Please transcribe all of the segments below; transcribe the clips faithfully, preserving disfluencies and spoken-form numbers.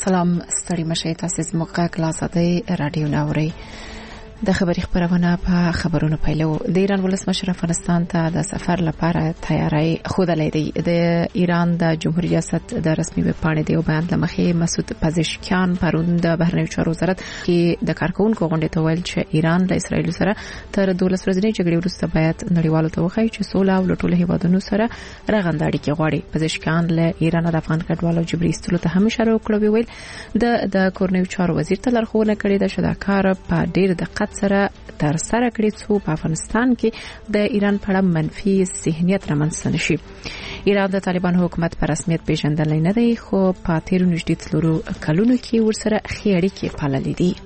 سلام ستړي مشه تاسو زموږ غږ لا زده رادیو ناوري د خبري خبرونه په خبرونو پیلو د ایران ولسمشر افغانستان ته د سفر لپاره تیاری خوده دی د ایران د جمهوریت ریاست د رسمي ویب پاڼې دی او بیان لمخې مسعود پزشکیان پرون د بهرنیو چارو وزارت کې د کارکونکو غونډې ته ویل چې ایران د اسرایل سره تر دولس ورځې جګړې وروسته باید نړیوالو ته وښایي چې سوله او ټول هیوادونو سره رغنده اړیکې غواړي. پزشکیان له ایران د افغان کډوالو جبري ایستلو ته هم اشاره وکړه ویل د د کورنیو چارو وزیر ته لارښوونه کړې ده چې دا کار په ډیر دقت سره تر سره کړی څو په افغانستان کې د ایران په اړه منفي ذهنیت رامنځته نشي. ایران د طالبان حکومت په رسمیت پیژندل نه دی خو په تیرو نږدې څلورو کلونو کې ورسره ښې اړیکې پاللې دي.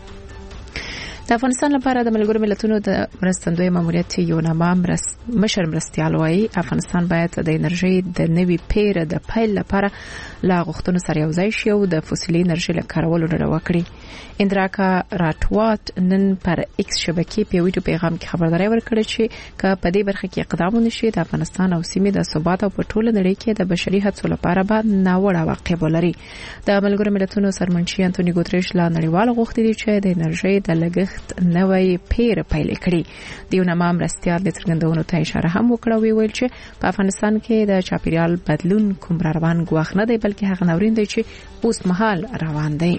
د افغانستان لپاره د ملګرو ملتونو د مرستندوی ماموریت یو نامه مرست مشر مرستيال وايي افغانستان باید د انرژي د نوي پیر د پایل لپاره لا غوښتنو سره یو ځای شي او د فوسیلي انرژي لکارولو ډډه وکړي. اندراکا راټوات نن پر ایکس شبکې په ویډیو پیغام کې خبرداري ورکړه چې که په دې برخه کې اقدام ونشي د افغانستان او سیمې د ثبات او په ټوله نړۍ کې د بشري حقوقو لپاره به ناوړه عواقب ولري. د ملګرو ملتونو سرمنشي انټونی ګوتریش لا نړیوال غوښتي دي چې د انرژي د لګښت نوې پیر پیل کړي. دیو نامه مرستيال د څرګندونو ته اشاره هم وکړه ویل چې په افغانستان کې د چاپیریال بدلون کوم روان غواخ نه دی بلکې هغه نورین دی چې اوس مهال روان دی.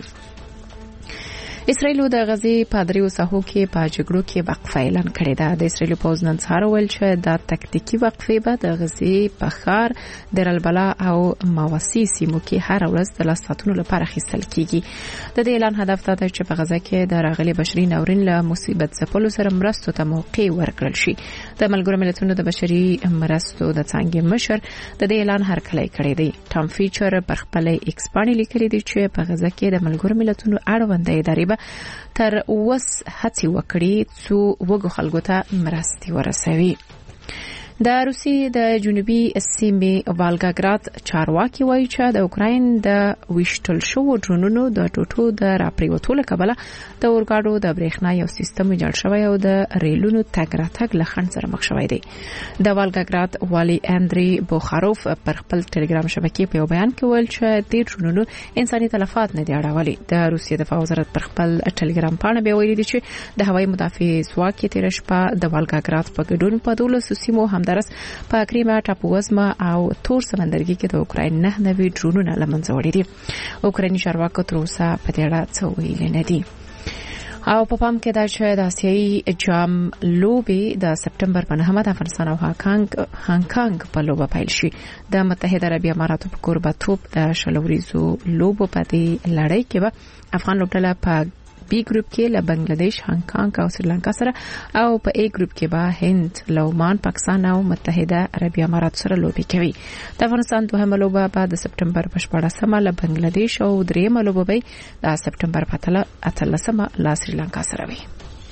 اسرائیل د غزې په دریو ساحو کې په جګړو کې وقفه اعلان کړې ده. د اسرائیل پوز نن سهار ویل چې دا تکتیکی وقفه به د غزې په ښار در البلا او ماوسی سیمو کې هر ورځ د لاساتونو لپاره خېستل کیږي. د دې اعلان هدف دا دی چې په غزه کې د راغلي بشري ناورین له مصیبت ځپلو سره مرستو ته موقع ورکړل شي. د ملګرو ملتونو د بشري مرستو د څنګه مشر د دې اعلان هرکلی کړی دی. ټام فیچر پر خپل ایکس باندې لیکلی دی چې په غزه کې د ملګرو ملتونو اړوند ادارې تر اوس هڅه وکړي څو وګړو خلکو ته مرستي ورسوي. د روسیې د جنوبي سیمې والګاګراد چارواکي وایي چې د اوکراین د ویشتل شو ډرونونو د ټوټو د راپریوتو لکبله د اورګاډو د برېښنا یو سیستم جوړ شوی او د ریلونو تګ راتګ له خنډ سره مخ شوی دی. د والګاګراد والی اندري بوخاروف پر خپل ټلګرام شبکې په یو بیان کې ویل چې د ډرونونو انساني تلفات نه دی اړولي. د روسیې دفاع وزارت پر خپل ټلګرام باندې به ویلي چې د هوایي مدافع ځواک تیر شپه د والګاګراد په ګډون په دولس سیمو همدارس په کریمیا ټاپو وزمه او تور سمندرګي کې د اوکراین نه نوي ډرونونه لمنځه وړي دي. اوکرایني چارواکو تر اوسه په دې اړه څه ویلي نه دي. او په پام کې دا چې د آسیایي جام لوبې د سپټمبر په نهمه د افغانستان او هانګ هانګ په لوبه پیل شي. د متحده عربي اماراتو په کوربتوب د شلوريزو لوبو په دې لړۍ کې به افغان لوبډله په بی ګروپ کې له بنگلاديش، هانګ او سریلانکا سره او په ای ګروپ کې به هند، لومان، پاکستان او متحده عربي امارات سره لوبي کوي. د افغانستان دوهمه لوبه به د سپټمبر په شپاړسمه له بنگلاديش او دریمه لوبه به د سپټمبر په اتلسمه له سریلانکا سره وي.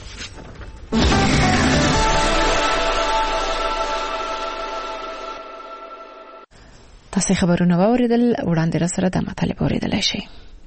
تاسو خبرونه واوریدل وړاندې را سره د مطالب اوریدل شي.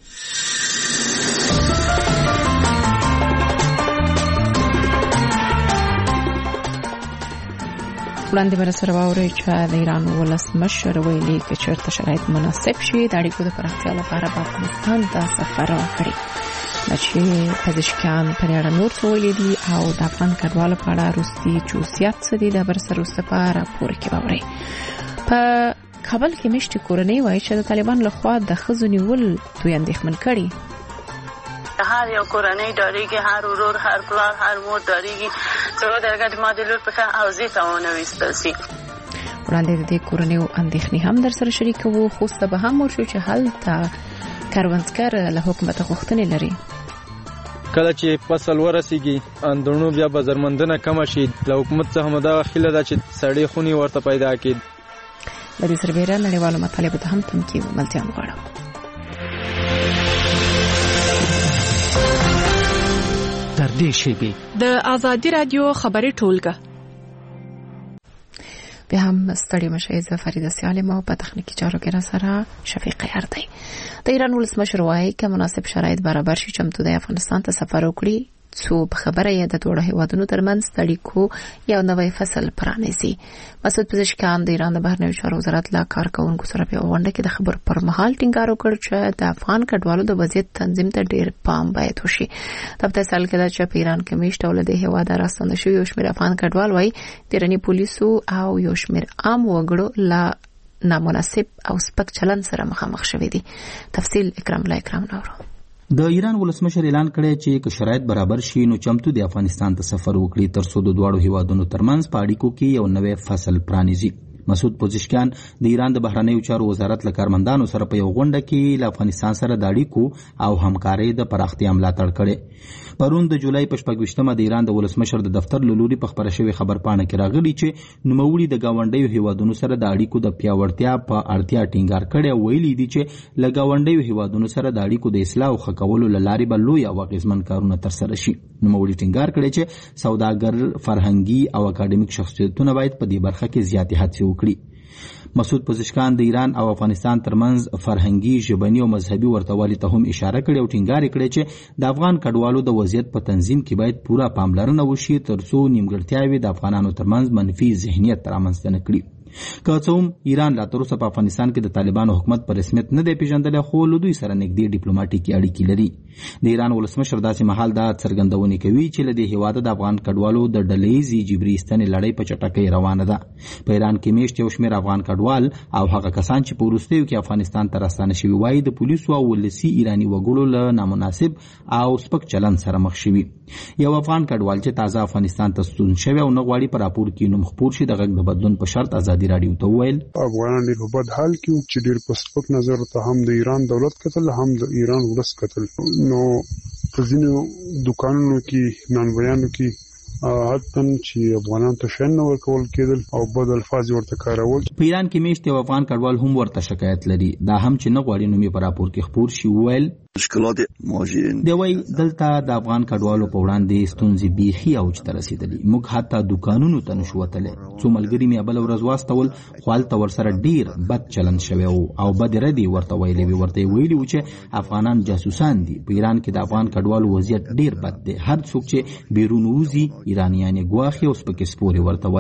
وړاندې بر سره واوري چې د ایران ولسمشر ویلي چې چیرته شرایط مناسب شي د اړیکو د پراختیا لپاره په افغانستان ته سفر وکړي. چې پزشکیان پر اړه نور څه ویلي دي او د افغان کډوالو په اړه روسي جوسیات څه دي د بر سره وسپا راپور کې واوري. په کابل کې مشتي کورنۍ وایي چې د طالبان لخوا د خزو نیول دوی اندېښمن کړي. هر یو کورنۍ داریږي، هر ورور، هر پلار، هر مور داریږي چې درګه ماده لور په اوزې ته ونه وستل شي. وړاندې د دې کورنۍ اندېښنې هم در سره شریکوو خو څه به هم ورشو چې هلته کاروانسکر له حکومت غوښتنې لري. کله چې فصل ورسیږي اندونو بیا بازارمندنه کم شي له حکومت څخه مدا خله دا چې سړی خونی ورته پیدا کړي. د دې سربېره نړیوالو مطالبو ته هم تمکین ملتيان غواړي. در دې شیبې د آزادي رادیو خبري ټولګه به هم ستړي مشه ز فریده سالم او په تخنیکی چارو کې را سره شفیق یاردی. د ایران ولسمشر وايي چې مناسب شرایط برابر شي چمتو د افغانستان ته سفر وکړي څو خبره یې د دوه هیوادونو ترمنځ د اړیکو یو نوی فصل پرانیزي. مسعود پزشکیان د ایران د بهرنیو چارو وزارت لا کارکونکو سره په غونډه کې د خبر پر مهال ټینګار وکړ چې د افغان کډوالو د وضعیت تنظیم ته ډیر پام باید وشي. د په سال کې د چپ ایران کې میشته ولده هیواد راستنه شوی یو شمېر افغان کډوال وای د ایرانی پولیسو او یو شمېر عام وګړو لا نامناسب او سپک چلن سره مخامخ شوي دي. تفصیل اکرام لا اکرام نورو. د ایران ولسمشر اعلان کړی چې که شرایط برابر شي نو چمتو د افغانستان ته سفر وکړي ترڅو د دواړو هیوادونو ترمنځ په اړیکو کې یو نوې فصل پرانیزي. مسعود پزشکیان د ایران د بهرنیو چارو وزارت له کارمندانو سره په یو غونډه کې له افغانستان سره د اړیکو او همکارۍ د پراختیا ملاتړ کړي. پرون د جولای په شپږ ویشتمه د ایران د ولسمشر د دفتر له لوري په خبره شوې خبرپاڼه کې راغلي چې نوموړي د ګاونډیو هیوادونو سره د اړیکو د پیاوړتیا په اړتیا ټینګار کړی او ویلي دي چې له ګاونډیو هیوادونو سره د اړیکو د اصلاح او ښه کولو له لارې به لوی او اغېزمن کارونه ترسره شي. نوموړي ټینګار کړی چې سوداګر، فرهنګي او اکاډمیک شخصیتونه باید په دې برخه کې زیاتې هڅې وکړي. مسعود پزشکیان د ایران او افغانستان ترمنځ فرهنګي، ژبني او مذهبي ورتهوالي ته هم اشاره کړې او ټینګار کړی چې د افغان کډوالو د وضعیت په تنظیم کې باید پوره پاملرنه وشي ترڅو نیمګړتیاوې د افغانانو ترمنځ منفي ذهنیت رامنځته نه کړي. که څه هم ایران لا تر اوسه په افغانستان کې د طالبانو حکومت په رسمیت نه دی پیژندلی خو له دوی سره نږدې ډیپلوماټیکي اړیکې لري. د ایران ولسمشر داسې مهال دا څرګندونې کوي چې له دې هیواده د افغان کډوالو د ډلهییزې جبري ایستنې لړۍ په چټکۍ روانه ده. په ایران کې میشت یو شمېر افغان کډوال او هغه کسان چې په وروستیو کې افغانستان ته راستانه شوي وایي د پولیسو او ولسي ایراني وګړو له نامناسب او سپک چلند سره مخ شوي. یو افغان کډوال چې تازه افغانستان ته ستون شوی او نه غواړي په راپور کې نوم خپور شي د غږ د بدلون په شرط ازادي راډیو ته وویل افغانان ډېر په بد حال کې چې ډېر په سپک نظر ته هم د ایران دولت کتل هم د ایران ولس کتل. نو په ځینو دوکانونو کې نانوایانو کې حتی چې افغانان ته شین نه ورکول کېدل او بد الفاظ ورته کارول. په ایران کې میشت یو افغان کډوال هم ورته شکایت لري دا هم چې نه غواړي نوم یې په راپور کې خپور شي. وویل مشکلات مواجهین دی وای دلته د افغان کډوالو په وړاندې ستونزې بیخي اوج ته رسیدلي. موږ حتی دوکانونو ته نشو وتلی. څو ملګري مې بل ورځ واستول خو هلته ورسره ډیر بد چلند شوی و او بد ردې ورته ویلې وي. ورته ویلي و چې افغانان جاسوسان دي. په ایران کې د افغان کډوالو وضعیت ډیر بد دی. هر څوک چې بیرون وځي ایرانیان ګواښي او سپکې سپورې ورته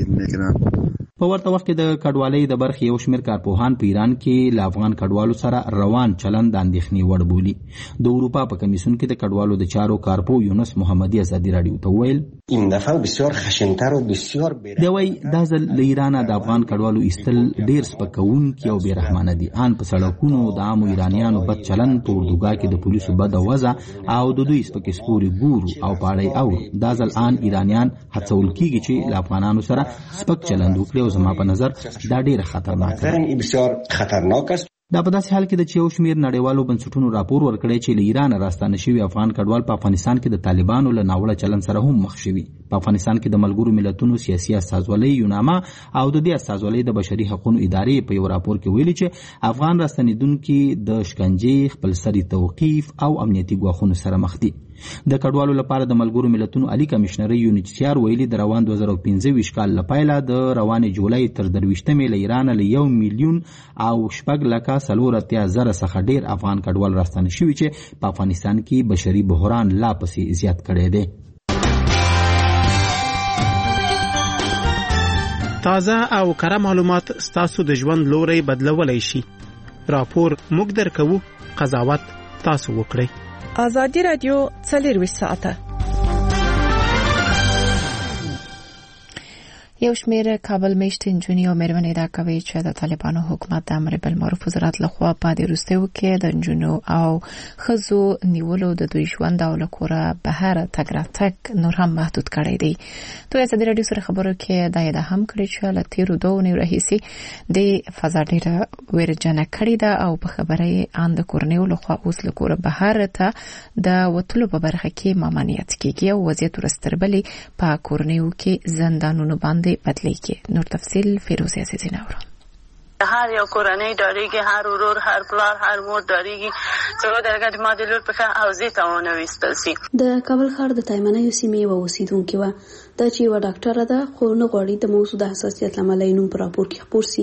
وایي. په ورته وخت کې د کډوالۍ د برخې یو شمېر کارپوهان په ایران کې له افغان کډوالو سره روان چلند د اندېښنې وړ بولي. د اروپا په کمیسیون کې د کډوالو د چارو کارپو یونس محمدي ازادي راډیو ته وویل این دفعه بسیار خشن‌تر و بسیار بی‌رحمانه دی. وایي دا ځل له ایرانه د افغان کډوالو ایستل ډېر سپکوونکي او بېرحمانه دي. ان په سړکونو د عامو ایرانیانو بد چلند، په اردوګاه کې د پولیسو بده وضع او د دوی سپکې سپورې ګورو او پاړی اورو. دا ځل ان ایرانیان هڅول کېږي چې له افغانانو سره سپک چلند وکړي او زما په نظر دا ډېره خطرناک ده. بسیار خطرناک است. دا په داسې حال کې د چې یو شمېر نړیوالو بنسټونو راپور ورکړی چې له ایران راستانه شوي افغان کډوال په افغانستان کې د طالبانو له ناوړه چلند سره هم مخ شوي. په افغانستان کې د ملګرو ملتونو سیاسي استازولۍ یوناما او د دې استازولۍ د بشري حقوقو ادارې په یو راپور کې ویلي چې افغان راستنیدونکي د شکنجې، خپلسري توقیف او امنیتي ګواښونو سره مخ دي. د کډوالو لپاره د ملګرو ملتونو عالی کمشنر یونیچسیار ویلي د روان دوه زره پنځه ویشت کال له پیله د روانې جولای تر درویشتمې له ایران له یو میلیون او شپږ لکه څلور اتیا زره څخه ډېر افغان کډوال راستانه شوي چې په افغانستان کې بشري بحران لا پسې زیات کړی دی. تازه او کره معلومات ستاسو د ژوند لوري بدلولای شي. راپور موږ درکوو، قضاوت تاسو وکړئ. آزادی رادیو څلرویشت ساعته. یو شمېر کابل میشتې نجونې او مېرمنې ادعا کوي چې د طالبانو حکومت د امر بالمعروف وزارت لخوا په دې وروستیو کې د نجونو او ښځو نیولو د دوی ژوند او له کوره بهر تګ راتګ نور هم محدود کړی دی. دوی ازادي راډیو سره خبرو کې دا ادعا هم کړې چې له تېرو دوو اونیو راهیسې د فضا ډېره ویرجنه کړې ده او په خبره یې ان د کورنیو لخوا اوس له کوره بهر ته د وتلو په برخه کې ممانعت کېږي او وضعیت وروسته تر بلې په کورنیو کې زندانونو باندې بدلیږي. نور تفصیل فیروزه عزیزی نورو. هر یو کورنۍ داریږي، هر ورور، هر پلار، هر مور داریږي چې درګه د ماده لور په حوزې ته ونه وستل سي. د کابل ښار د تایمنیو سیمې و اوسیدونکو و دا چې و ډاکټر ده خو نه غواړي د موضوع د حساسیت لامل نوم پر راپور کې خبر سي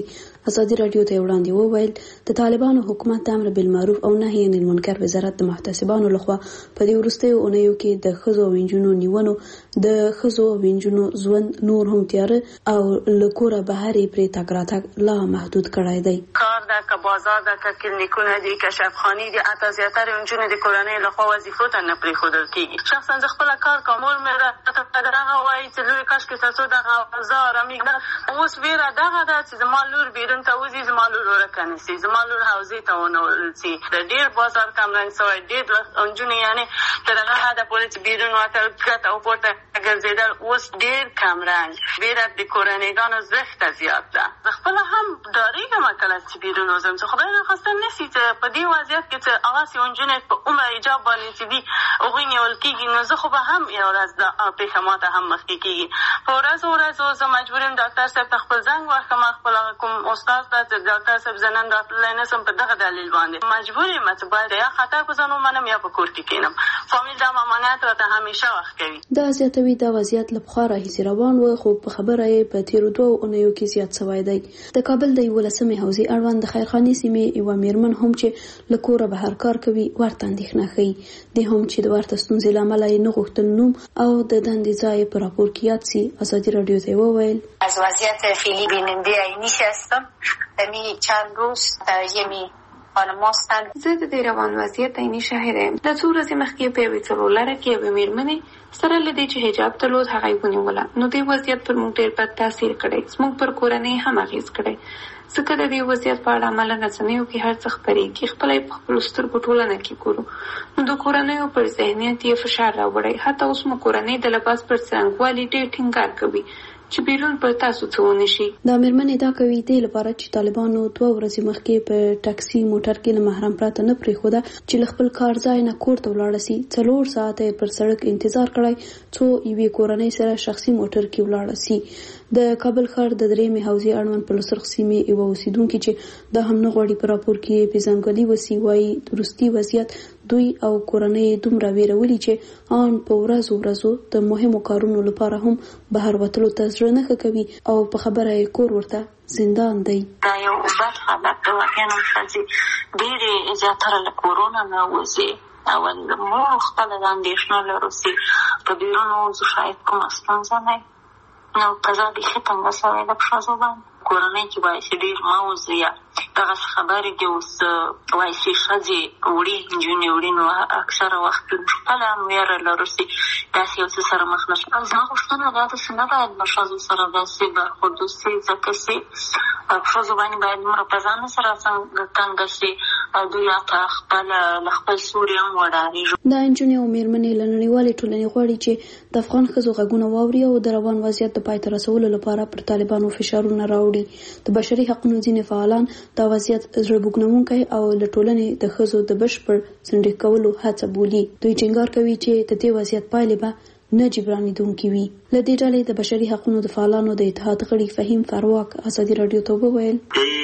ازادي راډیو ته وړاندې وویل د طالبانو حکومت د امر بالمعروف او نهي عن المنکر وزارت د محتسبانو لخوا په دې وروستیو اونیو کې د ښځو او نجونو نیونو د ښځو او نجونو ژوند نور هم تیاره او له کوره بهرې پرې تګ راتګ لا محدود کړی دی. کار ده که بازار ده که کلینیکونه دي که شفاخانې دي، حتی زیاتره نجونې د کورنۍ لخوا وظیفو ته نه پرېښودل کېږي. شخصا زه خپله کار کوم، مور مې راته په دغه وایي چې لوی کاشکې تر څو دغه اوضاع ارامېږي. اوس ویره دغه ده چې زما لور بیرون ته وځي، زما لور ورکه نه سي، زما لور حوزې ته ونه وړل سي. د ډېر بازار کمرنګ سوی، ډېر نجونې یعنې تر هغه حده پورې چې بیرون وتل ګټه او پورته ګرځېدل اوس ډېر کمرنګ. ویره د کورنیګانو زښته زیات ده. زه خپله هم ډارېږم کله چې بیرون وځم، چې خدای ناخواسته نه سي چې په دې وضعیت کې چې هغسې نجونې په عمر حجاب باندې چې دي هغوی نیول کېږي، نو زه خو به هم یوه ورځ دا پېښه ما ته هم مخکې کېږي. په ورځو ورځو زه مجبور یم ډاکټر صاحب ته خپل زنګ ورکړم، خپل کوم استاد ته چې ډاکټر صاحب زه نن راتللی نه شم، په دغه دلیل باندې مجبور یم چې باید یا خطر په ځان ومنم یا په کور کې کښېنم. فامیل دا ممانعت راته همیشه وخت کوي. دا زیاتوي دا وضعیت له پخوا راهیسې روان و، خو په خبره یې په تېرو دوو اونیو کې زیات سوی دی. د کابل د یولسمې حوزې اړوند د خیرخانې سیمې یوه میرمن هم چې له کوره بهر کار کوي ورته اندېښنه ښیي. دې هم چې د ورته ستونزې له امله یې نه غوښتل نوم او د دندې ځای په راپور کې یاد سي، ازادي راډیو ته وویل از وضعیت فعلی بیننده عینیش هستم. دمی چند روز یمی خانم هستند. زه د دې روان وضعیت عیني شاهد یم. د څو ورځې مخکې په یوې څلور لاره کې یوې میرمنې سره له دې چې حجاب درلود هغه یې ونیوله، نو دې وضعیت پر موږ ډېر بد تاثیر کړی، زموږ پر کورنۍ هم اغېز کړی. ځکه د دې وضعیت په اړه عملا رسنیو کې هر څه خپرېږي، خپله یې په خپلو سترګو ټولنه کې ګورو، نو د کورنیو پر ذهنیت یې فشار راوړی. حتی اوس مو کورنۍ د لباس پر څرنګوالي ډېر ټینګار کوي چې بیرون پر تاسو څه ونه شي. دا میرمنې دا کوي دې لپاره چې طالبانو دوه ورځې مخکې په ټاکسي موټر کې له محرم پرته نه پرېښوده چې له خپل کار ځای نه کور ته ولاړه سي. څلور ساعته یې پر سړک انتظار کړی څو یوې کورنۍ سره شخصي موټر کې ولاړه سي. د کابل ښار د درېیمې حوزې اړوند په لسرخ سیمې یوه اوسیدونکي چې دا هم نه غواړي په راپور کې پېژندګلوي وسي، وایي وروستي وضعیت دوی او کورنۍ دومره ویرولي چې آن په ورځو ورځو د مهمو کارونو لپاره هم بهر وتلو ته زړه نه ښه کوي او په خبره یې کور ورته زندان دی. دا یو بد خبر دی. واقعا ښځې ډېرې زیاتره له کورونه نه وځي او موږ خپله د اندېښنه لرو چې په بیرون وځو شاید کومه ستونزه نه وي. نو قضا بیخي تنګه سوی ده په ښځو باندې. کورنۍ کې وایي چې ډېر مه وځي، یا دغسې خبرې دي اوس وایي چې ښځې وړي نجونې وړي، نو اکثره وخت خپله هم ویره لرو چې داسې یو څه سره مخ نه شو. زما غوښتنه دا ده چې نه باید له ښځو سره داسې برخورد وسي، ځکه چې په ښځو باندې باید دومره په ځان سره تنګه شي دوی حتی خپله له خپل سوري هم وډارېږي. دا نجونې او میرمنې له نړیوالې ټولنې غواړي چې د افغان ښځو غږونه واوري او د روان وضعیت د پای ته رسولو لپاره پر طالبانو فشارونه راوړي. د بشري حقوقو ځینې فعالان دا وضعیت زړه بوږنونکی او له ټولنې د ښځو د بشپړ څنډې کولو هڅه بولي. دوی ټینګار کوي چې د دې وضعیت پایلې به نه جبرانېدونکې وي. له دې ډلې د بشري حقوقو د فعالانو د اتحاد غړي فهیم فرواک ازادي راډیو ته وویل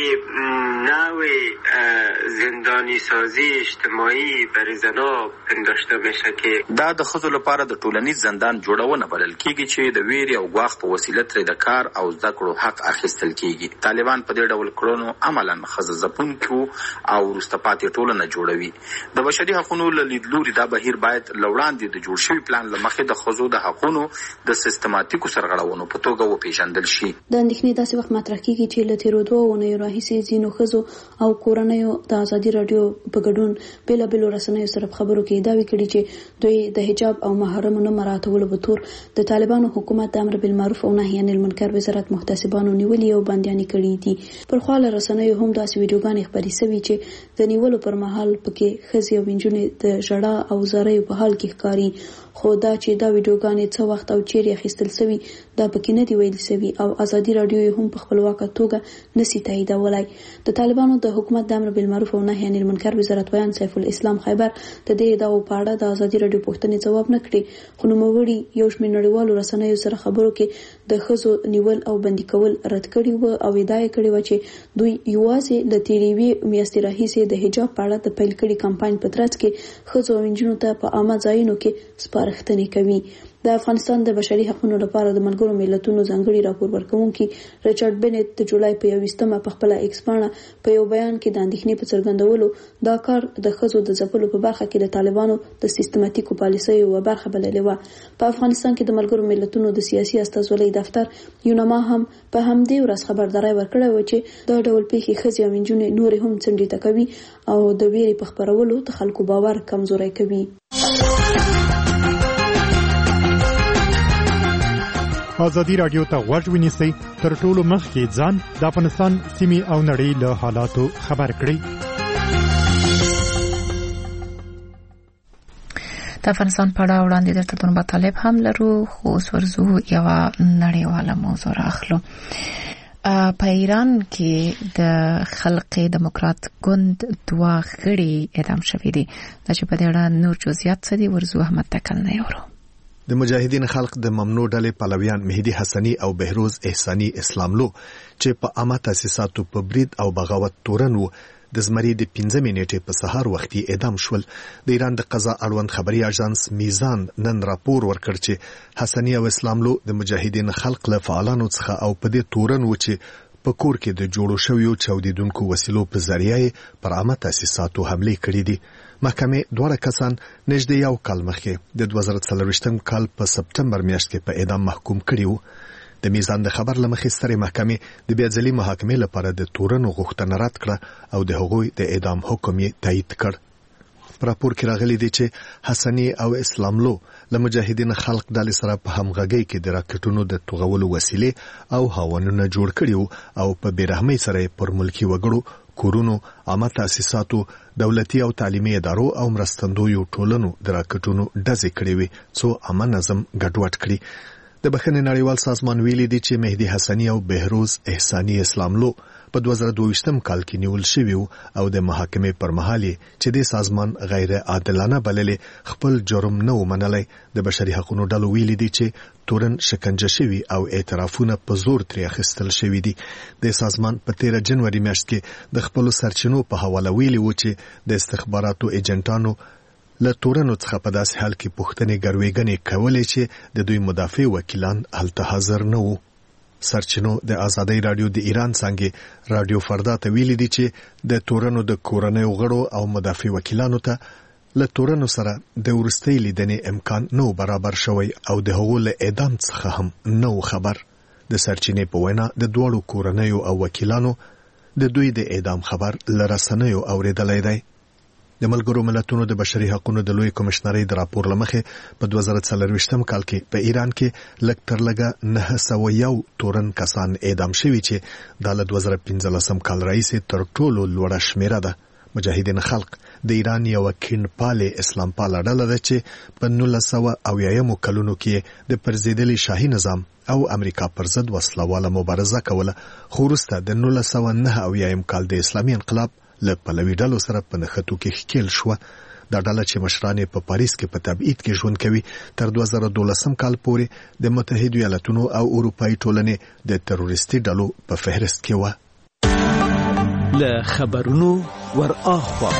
نوع زندانی سازی اجتماعی برای زنا پنداشته میشه که دا د ښځو لپاره د ټولنیز زندان جوړونه بلل کیږي چې د ویرې او ګواښ په وسیله ترې د کار او زده کړو حق اخیستل کیږي. طالبان په دې ډول کړنو عملاً ښځه ځپونکو او وروسته پاتې ټولنه جوړوي. د بشري حقوقو له لیدلوري دا بهیر باید له وړاندې د جوړ شوي پلان له مخې د ښځو د حقوقو د سیستماتیکو سرغړونو په توګه وپېژندل شي. د اندېښنې داسې وخت مطرح کیږي چې له تېرو دوو اونیو راهیسې ځینو ښځو او کورنیو د ازادي راډیو په ګډون بېلابېلو رسنیو سره په خبرو کې دعوې کړي چې دوی د حجاب او محرمو نه مراعاتولو په تور د طالبانو حکومت د امر بالمعروف او نهي عن المنکر وزارت محتسبانو نیولي او بندیانې کړي دي. پر خوا له رسنیو هم داسې ویډیوګانې خپرې سوي چې د نیولو پر مهال پکې ښځې او نجونې د ژړا او زاریو په حال کې ښکاري، خو دا چې دا ویډیوګانې څه وخت او چیرې اخیستل سوي دا پکې نه دی ویل سوي او ازادي راډیو هم په خپلواکه توګه نشي تاییدولای. د طالبانو د حکومت د امر بالمعروف او نهي عن المنکر وزارت ویان سیف الاسلام خیبر د دې ادعاو په اړه د ازادي راډیو پوښتنې ځواب نه کړي، خو نوموړي یو شمېر نړیوالو رسنیو سره خبرو کې د ښځو نیول او بندي کول رد کړي وو او ادعا یې کړې وه چې دوی یوازې له تېرې یوې میاشتې راهیسې د حجاب په اړه د پیل کړي کمپاین په ترڅ کې ښځو او نجونو ته په عامه ځایونو کې سپارښتنې کوي. د افغانستان د بشري حقوقو لپاره د ملګرو ملتونو ځانګړي راپور ورکونکي ریچارډ بنت د جولای په یوویشتمه په خپل ایکس باندې په یو بیان کې د اندېښنې په څرګندولو دا کار د ښځو د ځپلو په برخه کې د طالبانو د سیستماتیکو پالیسیو یوه برخه بللې وه. په افغانستان کې د ملګرو ملتونو د سیاسي استازولۍ دفتر یونما هم په همدې ورځ خبرداري ورکړه و چې دا ډول پیښې ښځې او نجونې نورې هم څنډې کوي او د ویرې په خپرولو د خلکو باور کمزوری کوي. ازادي راډیو ته غوږ ونیسئ تر ټولو مخکې ځان د افغانستان سیمې او نړۍ له حالاتو خبر کړئ. د افغانستان په اړه وړاندې درته د مطالب هم لرو، خو اوس ورځو یوه نړیواله موضوع راخلو. په ایران کې د خلق دموکرات ګوند دوه غړي اعدام شوي دي. دا چې په دې اړه نور جزئیات څه دي ورځو احمد تکل نه یورو. د مجاهدین خلق د ممنوع ډلې پلویان مهدي حسنی او بهروز احسانی اسلاملو چې په عامه تاسیساتو په برید او بغاوت تورن وو د زمری د پنځمې نیټې په سهار وختي اعدام شول. د ایران د قضا اړوند خبري اژانس میزان نن راپور ورکړ چې حسنی او اسلاملو د مجاهدین خلق له فعالانو څخه او په دې تورن و چې په کور کې د جوړو شویو چاودیدونکو وسیلو په ذریعه پر عامه تاسیساتو حمله کړې دي. محکمه دوه کسان نږدې یو کال مخکې د دوه زره څلوېښتم کال په سپټمبر میاشت کې په اعدام محکوم کړي وو. د میزان د خبر لمخې سترې محکمې د بیا ځلي محاکمې لپاره د تورنو غوښتنه رد کړه او د هغوی د اعدام حکم یې تایید کړ. په راپور کې راغلي دي چې حسنی او اسلاملو له مجاهدین خلق ډلې سره په همغږۍ کې د راکټونو د توغولو وسیلې او هاونونه جوړ کړي او په بیرحمۍ سره پر ملکی وګړو، کورونو، عامه تاسیساتو، دولتي او تعلیمي ادارو او مرستندویو ټولنو د راکټونو ډزې کړې وي څو عامه نظم ګډوډ کړي. د بخښنې نړیوال سازمان ویلي دی چې مهدي حسنی او بهروز احسانی اسلاملو په دوه زره دوه کال کې نیول شوی او د محاکمې پر مهال چې د سازمان غیر عادلانه بللې خپل جرم نه ومنلی. د بشري حقوقو ډلو ویلي دی چې تورن شکنجه شوی او اعترافونه په زور ترې اخیستل شوی دي. د سازمان په تیره جنوري میاشت کې د خپل سرچینو په حواله ویلي و چې د استخباراتو ایجنټانو له تورنو څخه په داسې حال کې پوښتنې ګروېږنې کولې چې د دوی مدافع وکیلان هلته حاضر نه وو. سرچینو د آزادۍ رادیو د ایران څنګه رادیو فردا ته ویلي دي چې د تورنو د کورنۍ غړو او مدافع وکیلانو ته له تورنو سره د ورستۍ لیدنې امکان نو برابر شوی او د هغو له اعدام څخه هم نو خبر. د سرچینې په وینا د دوړو کورنۍ او وکیلانو د دوی د اعدام خبر لرسنیو اوریدلای دی. د ملګرو ملتونو د بشري حقوقو د لوی کمشنرۍ د راپور لمخې په دوه زره څلوېښتم کال کې په ایران کې لږ تر لږه نه سوه یو تورن کسان اعدام شوي چې دا له دوه زره پنځلسم کال راهیسې تر ټولو لوړه شمیره ده. مجاهدین خلق د ایران یو کینپالې اسلام پاله ډله ده چې په نولس سوه اویایمو کلونو کې د پرځېدلي شاهي نظام او امریکا پر ضد وسلواله مبارزه کوله، خو وروسته د نولس سوه نهه اویایم کال د اسلامي انقلاب له پلوي ډلو سره په نښتو کې ښکېل شوه. دا ډله چې مشران په پاریس کې په تبعید کې ژوند کوي تر دوه زره دولسم کال پورې د متحدو ایالتونو او اروپایي ټولنې د تروریستي ډلو په فهرست کې وه. له خبرونو ور اخوا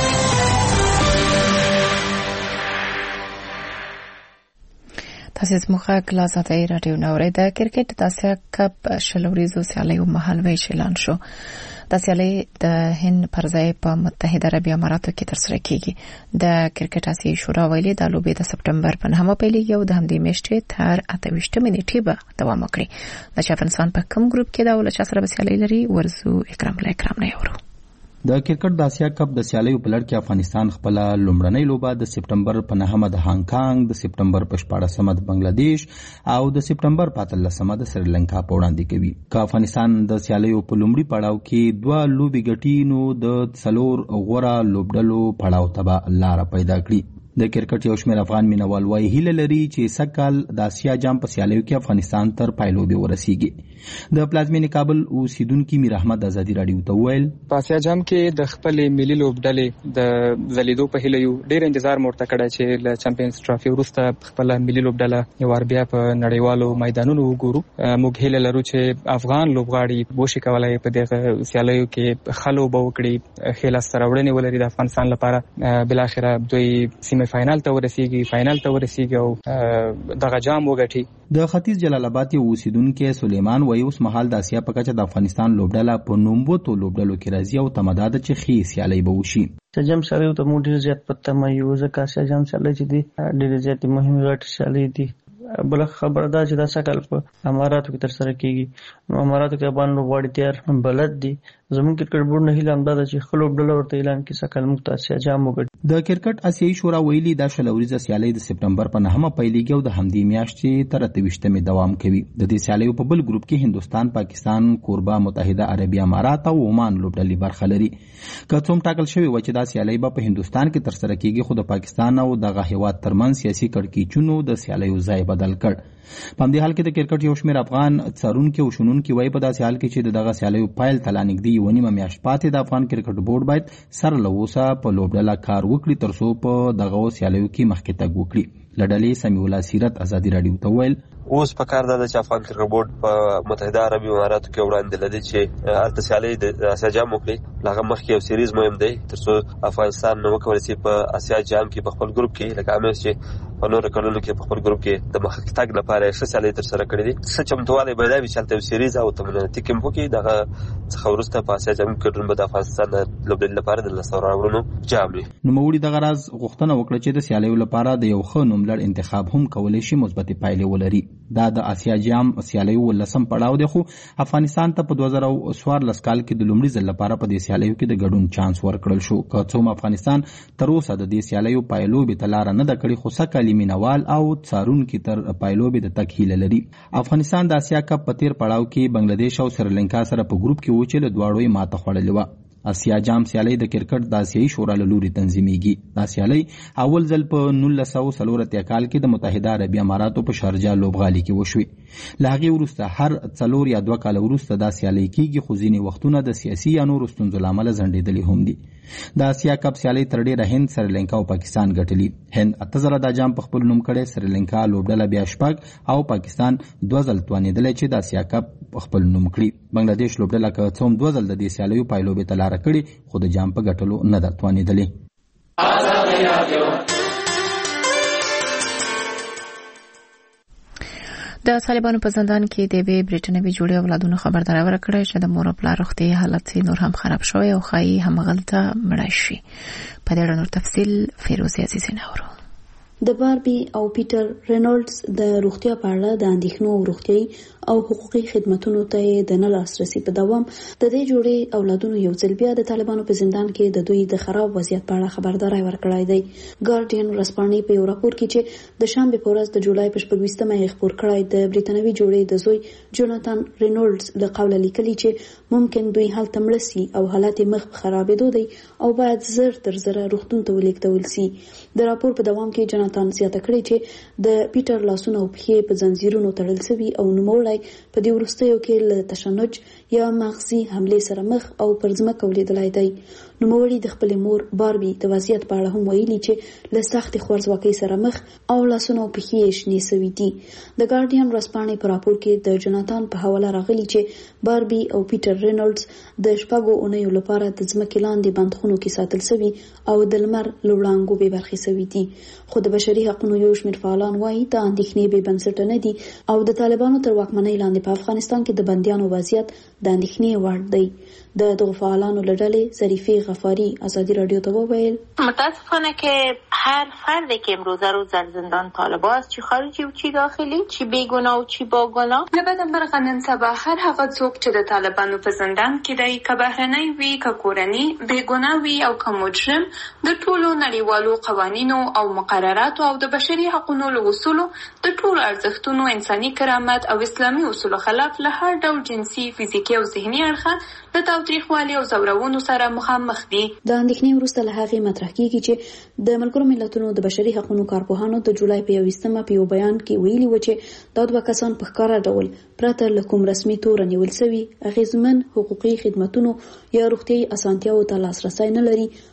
تاسو زموږه کلاس اتای رادیو نوري د کرکټ د اسیا کپ شلوريزو سیالیو مهالوي اعلان شو. د سیالي د هند پر ځای په متحده عربي اماراتو کې ترسره کیږي. د کرکټ اسیا شورا ویلي د لوبې د سپټمبر په نهمه پیلېږي او د همدې میاشتې تر اته ویشتمې نیټې به دوام وکړي. د افغانستان په کوم ګروپ کې دا ولچ سره به سیالي لري ورزو اکرام الله اکرام نه یورو. د کرکټ د اسیا کپ د سیالیو په لړ کې افغانستان خپل لومړنۍ لوبه د سپټمبر په نهمه د هانګ کانګ، د سپټمبر په شپاړسمه د بنگلاديش او د سپټمبر په اتلسمه د سریلانکا په وړاندې کوي. که افغانستان د سیالیو په لومړي پړاو کې دوه لوبې ګټي نو د څلور غوره لوبډلو پړاو ته به لاره پیدا کړي. د کرکټ یو شمېر افغان مینوال وایي هیله لري چې سږکال د اسیا جام په سیالیو کې افغانستان تر پایلوبې ورسیږي. د پلازمینې کابل اوسیدونکي میر احمد آزادي راډیو ته وویل په اسیا جام کې د خپلې ملي لوبډلې د ځلیدو په هیله یو ډېر انتظار مورته کړی چې له چمپیونز ټرافي وروسته خپله ملي لوبډله یو وار بیا په نړیوالو میدانونو وګورو. موږ هیله لرو چې افغان لوبغاړي وشي کولی په دغه سیالیو کې ښه لوبه وکړي، ښې لاسته راوړنې ولري د افغانستان لپاره. بالاخره دوی سیمه سیمه فائنل ته ورسیږي فائنل ته ورسیږي او دغه جام وګټي. د ختیځ جلال آباد یو اوسیدونکو سلیمان وایي اوس مهال د اسیا په کچه د افغانستان لوبډله په نومبوتو لوبډلو کې راځي او تمداد چې خې سیالي به وشي. سجام سیالي ته مو ډیر زیات پته مې یو ځکه سجام سیالي چې دي ډیر زیات مهمه غټ سیالي دي. بل خبر دا چې دا سکل په اماراتو کې تر سره کیږي. نو اماراتو کې باندې وړ تیار بلد دي. زموږ کرکټ بورډ نه هیله همدا چې خپل لوبډله ورته اعلان کړي سکل مختص جام وګټي. د کرکټ اسیایي شورا ویلي دا شلوريزه سیالي د سپتمبر په نهمه پیلېږي او د همدې میاشتې تر اتهویشتمې دوام کوي. د دې سیالیو په بل ګروپ کې هندستان، پاکستان، کوربه متحده عربي امارات او عمان لوبډلې برخه لري. که څوم ټاکل شوی و چې دا سیالي به په هندستان کې تر سره کیږي، خو د پاکستان او دغه هیواد ترمنځ سیاسي کړکېچونو د سیالیو ځای بدل کړ. په همدې حال کې د کرکټ یو شمېر افغان څارونکي او شنونکي وایي په داسې حال کې چې دغه سیالیو پایل ته لا نږدې یوه نیمه میاشت پاتې د افغان کرکټ بورډ باید سره له اوسه په لوبډله کار وکړي تر څو په دغه سیالیو کې مخکې تګ وکړي. له ډلې سمیع الله سیرت ازادي راډیو ته وویل اوس په کار ده چې افغان کرکټ بورډ په متحده عربي اماراتو کې وړاندې لدی چې هلته سیالي د اسیا جام وکړي. هغه مخکې یو سیریز مهم دی تر څو افغانستان نو وکولای شي په اسیا جام کې په خپل ګروپ کې لکه امیر چې په نور کلونو کې په خپل ګروپ کې د مخکې تګ لپاره ښه سیالي تر سره کړې دي. څه چمتووالی به دا وي چې هلته یو سیریز او تمریناتي کیمپ وکړي. دغه څخه وروسته په اسیا جام کې ګډون به د افغانستان د لوبډلې لپاره د لاسته راوړنو جام وي. نوموړي دغه راز غوښتنه وکړه چې د سیالیو لپاره د یو ښه نوملړ انتخاب هم کولی شي مثبتې پایلې ولري. دا د اسیا جام سیالیو ولسم پړاو دی، خو افغانستان ته په دوه زره څوارلس کال کې د لومړي ځل لپاره په دې سیالیو کې د ګډون چانس ورکړل شو. که څوم افغانستان تر اوسه د دې سیالیو پایلوبې ته لاره نه ده کړې، خو سږ مینوال او څارونکي تر پایلوبې د تګ هیله لري. افغانستان د اسیا کپ په تیر پړاو کې بنگلادیش او سریلانکا سره په ګروپ کې و چې له دواړو یې ماته خوړلې وه. اسیا جام سیالي د کرکټ د اسیایي شورا له لوري تنظیمیږي. دا سیالي اول ځل په نولس سوه څلور اتیا کال کې د متحده عربي اماراتو په شارجه لوبغالي کې وشوې. له هغې وروسته هر څلور یا دوه کاله وروسته دا سیالي کیږي، خو ځینې وختونه د سیاسي یا نورو ستونزو له امله ځنډېدلې هم دي. د اسیا کپ سیالي تر ډېره هند، سریلانکا او پاکستان ګټلي. هند اته ځله دا جام په خپل نوم کړی، سریلانکا لوبډله بیا شپږ او پاکستان دوه ځل توانېدلی چې د اسیا کپ په خپل نوم کړي. بنگلادیش لوبډله که څه هم دوه ځل د دې سیالیو پایلوبې ته لاره کړې، خو د جام په ګټلو نه ده توانېدلې. د طالبانو په زندان کې د وی برټنوي جوړې اولادونو خبرداري ورکړه چې د مور او پلار روغتي حالت نور هم خراب شوی او خایي همغلته مړ شي. په دې اړه نور تفصیل فیروزه عزیزی نورو. د باربي او پیټر رینولډز د روغتیا په اړه د اندېښنو او روغتيایي او حقوقي خدماتو ته د نه لاسرسي په دوام د دې جوړې اولادونو یو ځل بیا د طالبانو په زندان کې د دوی د خراب وضعیت په اړه خبرداري ورکړای دی. ګارډین ورځپاڼې په یو راپور کې چې د شنبه په ورځ د جولای په شپږویشتمه یې خپور کړی د برټانوي جوړې د زوی جوناتان رینولډز له قوله لیکلي چې ممکن دوی هلته مړ سي او حالت مخ خرابېدو دی او باید زر تر زر روغتون ته ولېږدول سي. د راپور په دوام کې جوناتان زیاته کړې چې د پیټر لاسونه او پښې په زنجیرونو تړل شوي او نوموړی په دې وروستیو کې له تشنج یا مغزي حملې سره مخ او پر ځمکه ولیدلی دی. نوموړي د خپلې مور باربي د وضعیت په اړه هم ویلي چې له سختې خوارځواکۍ سره مخ او لاسونه او پښې یې شنې شوي دي. د ګارډین ورځپاڼې په راپور کې د جوناتان په حواله راغلي چې باربي او پیټر رینولډز د شپږو اونیو لپاره د ځمکې لاندې بندخونو کې ساتل شوي او د لمر له وړانګو بې برخې شوي دي. خو د بشري حقونو یو شمېر فعالان وایي د اندېښنې بې بنسټه نه دي او د طالبانو تر واکمنۍ لاندې په افغانستان کې د بندیانو وضعیت د اندېښنې وړ دی. د دغو فعالانو له ډلې ظریفې غفاری ازادي رادیو ته وویل متاسفانه که هر فردی که امروزه روز در زندان طالب است، چی خارجی و چی داخلی، چی بیگناه و چی باگناه، لبد مرغ نن سبا هر هغه څوک چې د طالبانو په زندان کې دی، که بهرنی وي که کورنی، بیگناه وي او که مجرم، د ټولو نړیوالو قوانینو او مقرراتو او د بشري حقوقو له اصولو، د ټولو ارزښتونو، انساني کرامت او اسلامي اصولو خلاف له هر ډول جنسي، فزیکي او ذهني اړخه د تاوتریخوالي او زورونو سره مخامخ دي. د اندېښنې وروسته له هغې مطرح کیږي چې د ملګرو ملتونو د بشري حقوقو کارپوهانو د جولای په یوویشتمه په یو بیان کې ویلي و چې دا دوه کسان په ښکاره ډول پرته له کوم رسمي توره نیول شوي اغېزمن حقوقي خدمتونو یا روغتیایي اسانتیاوو ته لاسرسی نه لري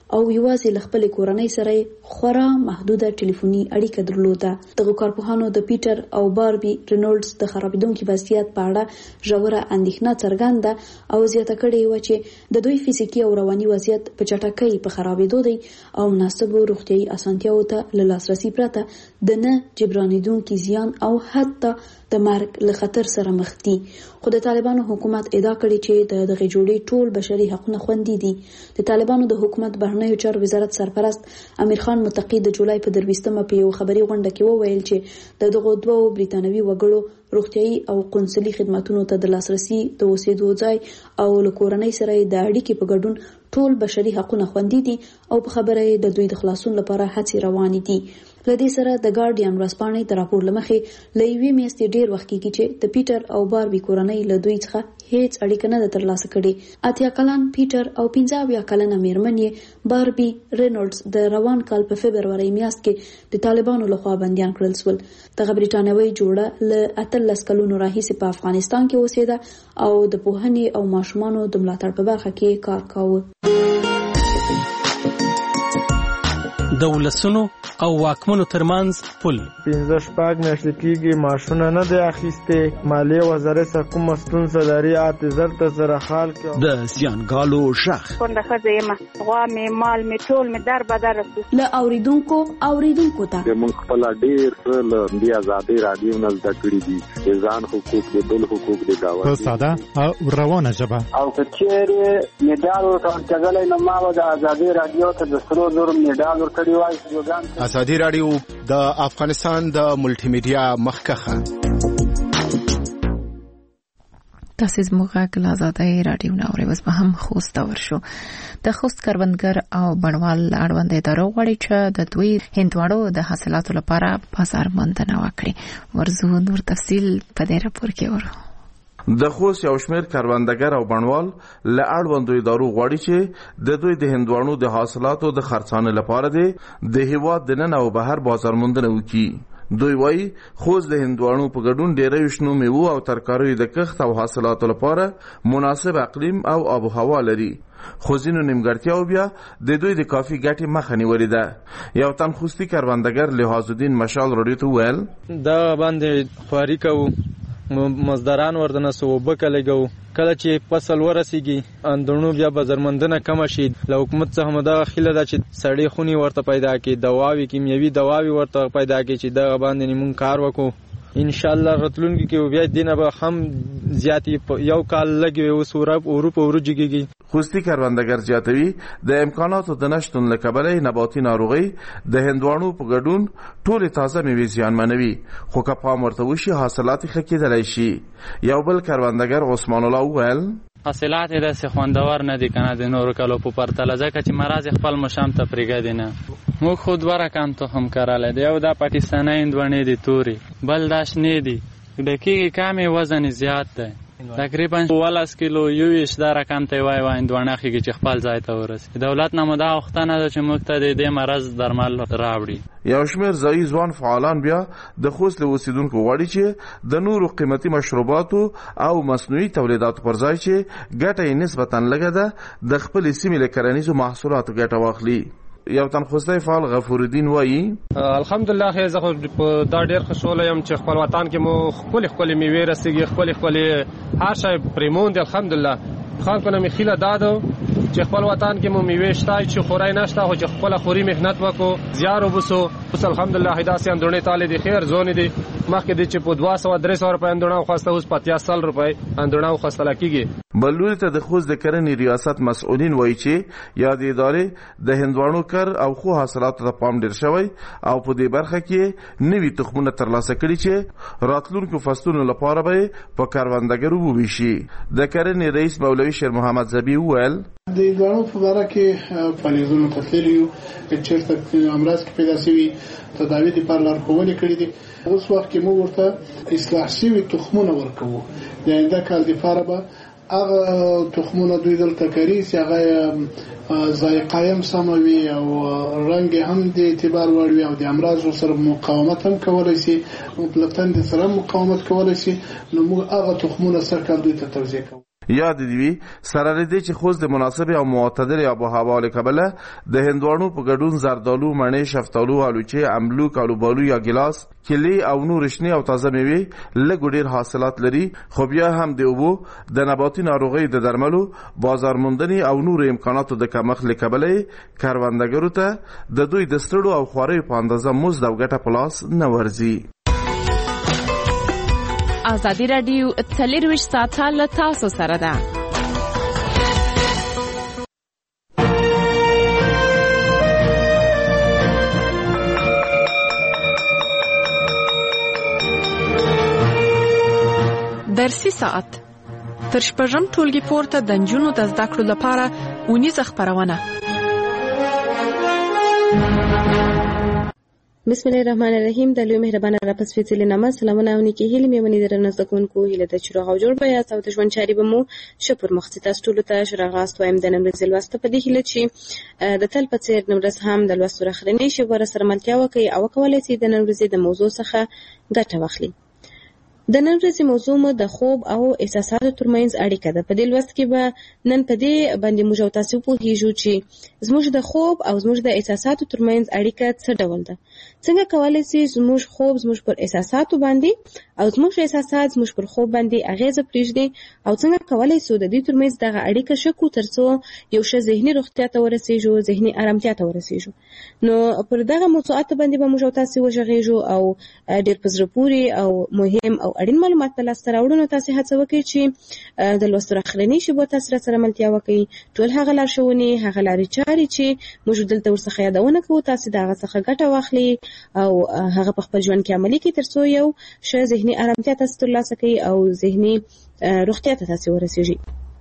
او یوازې له خپل کورنۍ سره خورا محدوده ټلیفوني اړیکه درلوده. دغه کارپوهانو د پیټر او باربي رینولډز د خرابېدونکو وضعیت په اړه ژوره اندېښنه څرګنده او زیاته کړې و چې د دوی فزیکي او رواني وضعیت په چټکۍ په خرابېدو دی او مناسبو روغتیايي اسانتیاو ته له لاسرسي پرته د نه جبرانېدونکي زیان او حتی د مرګ له خطر سره مخ دي. خو د طالبانو حکومت ادعا کړې چې د دغه جوړې ټول بشري حقوق خوندي دي. د طالبانو د حکومت بهرنیو چارو وزارت سرپرست امیر خان متقی د جولای په درویشتمه په یو خبري غونډه کې وویل چې د دغو دوو بریتانوي وګړو روغتیايي او قونسلي خدماتونو ته د لاسرسي د اوسېدو ځای او له کورنۍ سره د اړیکې په ګډون ټول بشري حقوق خوندي دي او په خبره د دوی د خلاصون لپاره هڅې روانې دي. لدې سره د ګارډین ورځپاڼې د راپور لمخې له یوې میاشتې ډېر وخت کېږي چې د پیټر او باربي کورنۍ له دوی څخه هیڅ اړیکه نه ده ترلاسه کړې. اتیا کلن پیټر او پنځه اویا کلنه میرمن یې باربي رینولډز د روان کال په فبرورۍ میاشت کې د طالبانو لخوا بندیان کړل شول. دغه بریټانوي جوړه له اتلس کلونو راهیسې په افغانستان کې اوسېده او د پوهنې او ماشومانو د ملاتړ په برخه کې کار کاوه. د ولسونو او واکمنو ترمنځ پل پنځه شپږ میاشتې کېږي معاشونه نه دی اخیستې. مالیې وزارت څخه کومه ستونزه لري اته زر ته سره حال کړه. د زیانګالو شخ کونډه ښځه یم، غوا مې مال مې ټول مې در بدر رسو. له اوریدونکو اوریدونکو ته موږ خپل ډېر څه له دې ازادۍ راډیو نه زده کړي دي. د ځان حقوق د بل حقوق د داوا په ساده او روانه ژبه او که چیرې میډال ورته کېدلی نو ما به د ازادۍ راډیو ته د سرو زرو میډال ورکړی وای. ازادي راډیو د افغانستان د ملټي میډیا مخکخه تاسو زموږ غږ له ازادۍ راډیو نه اورئ. اوس به هم خوست ته ورشو. د خوست کروندګر او بڼوال اړوند ادارو غواړي چې د دوی هندواڼو د حاصلاتو لپاره بازار موندنه وکړي. ورزو نور تفصیل په دې راپور کې ورو. د خوست یو شمېر کروندګر او بڼوال له اړوندو ادارو غواړي چې د دوی د هندواڼو د حاصلاتو د خرڅانې لپاره د هیواد د نن او بهر بازار موندنه وکړي. دوی وایي خوست د هندواڼو په ګډون ډېری شنو میوو او ترکاریو د کښت او حاصلاتو لپاره مناسب اقلیم او آب و هوا لري. خو ځینو نیمګړتیاو بیا د دوی د کافي ګټې مخه نیولې ده. یو تن خوستي کروندګر لحاظ الدین مشال راډیو ته وویل دا باندې خواري کوو، مزدوران ورته سوبکه لګو. کله چې فصل ورسیږي اندونو بیا بازارمندنه کم شي. له حکومت څخه مدا خیله ده چې سړی خونی ورته پیدا کړي، دواوی کیمیاوي دواوی ورته پیدا کړي چې دا باندې موږ کار وکړو. ان شاء الله راتلونکي کې بیا دینه به هم زیاتی یو کال لګي اوس اروپا ورجګي. خوستی کروندګر زیاتوي د امکاناتو د نشټون لکبلې نباتي ناروغي د هندواڼو په ګډون ټول تازه میوې زیانمنوي. خو که پام ورته وشي حاصلات ښه کېدلی شي. یو بل کروندګر عثمان الله وویل حاصلات یې داسې خوندور نه دي کنه د نورو کلو په پرتله، ځکه چې مرض خپل مشام ته پرېږدي نه. موږ خو دوه رقم تخم کرلی دی. یو دا پاکستاني هندواڼې دي تورې، بل دا شنې دي. ډکېږي کمې، وزن زیات دی. تقریبا ولس کیلو یویش دا رقم ته وای وای هندواڼه خېږي چې خپل ځای ته ورسي. دولت نه مدا وختنه ده چې موږ ته د دې مرض درمل راوړي. یو شمېر ځایي ځوان فعالان بیا د خوست له اوسېدونکو غواړي چې د نورو قیمتي مشروباتو او مصنوعي تولیداتو پر ځای چې ګټه یې نسبتا لږه ده د خپلې سیمې له کرنیزو محصولاتو ګټه واخلي. یو تن خوستی فعال غفور الدین وایي الحمدلله خیر زه دا ډېر خوشحاله یم چې خپل وطن کې مو خپلې خپلې میوې رسېږي، خپلې خپلې هر شی پرې موندې. الحمدلله خلکو نه مې خیله دا ده چې خپل وطن کې مو میوې شته چې خورای نشته، خو چې خپله خوري محنت وکړو، زیار وباسو. اوس الحمدلله داسې اندوڼې تالې دي خیر زونې دي. مخکې دی چې په دوه سوه درې سوه روپۍ اندوڼه وخواسته، اوس په اتیا سل روپۍ اندوڼه وخوستله کېږي. بل لوري ته د خوست د کرنې ریاست مسؤلین وایي چې یادې ادارې د هندواڼو کر او خو حاصلاتو ته پام ډېر شوی او په دې برخه کې نوي تخمونه ترلاسه کړي چې راتلونکو فصلونو لپاره به په کروندګرو وویشي. د کرنې رئیس مولوي شیر محمد زبی وویل د هندواڼو په باره کې فعالیتونو ته تللي یو، چېرته امراض کې پیدا شوي تداوي دپاره لارښوونې کړي دي. اوس وخت کې موږ ورته اصلاح شوي تخمونه ورکوو. د آینده کال دپاره به هغه تخمونه دوی دلته کري چې هغه ذایقه هم سمه وي او رنګ هم د اعتبار وړ وي او د امراضو سره مقاومت هم کولی شي، له تندې سره مقاومت کولی شي. نو موږ هغه تخمونه سږ کال دوی ته توزیع کوو. یاد دی سره لدی چې خوځ د مناسب او معتدل آب و هوا له کبله د هندوانو په ګډون زردالو، مڼې، شفتالو، آلوچه، املوک، آلوبالو یا ګلاس، کلی او نور شنی او تازه میوه لږ ډیر حاصلات لري، خو بیا هم د اوبو د نباتي ناروغي د درملو، بازار موندنې او نور امکاناتو د کمښت له کبله کاروندګرو ته د دوی د ستړو او خواري په اندازه مزد او ګټه پلاس نه ورځي. ازادي رادیو څلرویشت ساعته له تاسو سره ده. درسي ساعت تر شپږم ټولګي پورته د نجونو د زده کړو لپاره اونیزه خپرونه. بسم الله الرحمن الرحیم. د لوی مهربانه را پس فیصله نامه سلامونه او نیکی هیله میمنې درنه زکونکو هیله د چروغ او جوړ بیا تاسو د ژوند چاري بمو شپور مخصص تاسو ټول ته شراغاست وایم د نمبر زلواسته په دې هیله چې د تل په څیر نمبر هم د لوستو راخرنی شي ور سره ملتیا وکي او کولای شي د نمبر د موضوع څخه ګټه واخلي. د نن ورځې موضوع مو د خوب او احساساتو ترمنځ اړیکه ده. په دې لوست کې به نن په دې باندې موږ او تاسو پوهیږو چې زموږ د خوب او زموږ د احساساتو ترمنځ اړیکه څه ډول ده. څنګه کولای شي زموږ خوب زموږ پر احساساتو باندې او زموږ احساسات زموږ پر خوب باندې اغیزه پرېږدي او څنګه کولای شو د دې ترمنځ دغه اړیکه شکو ترڅو یو ښه ذهني روغتیا ته ورسیږو، ذهني آرامتیا ته ورسیږو. نو پر دغه موضوعات باندې به موږ او تاسو وژغېږو او ډېر په زړه پورې او مهم او اړین معلومات په لاس راوړنو تاسو هڅه وکړئ چې د لوستو راخرنی شی بو تاسو سره ملتیا وکړئ. ټول هغه لارښوونې هغه لارې چارې چې موږ دلته ورڅخه یادونه کوو تاسو دغه څخه ګټه واخلئ او هغه په خپل ژوند کې عملي کړئ ترڅو یو ښه ذهني آرامتیا تاسو ترلاسه کړئ او ذهني روغتیا ته تاسو ورسیږئ.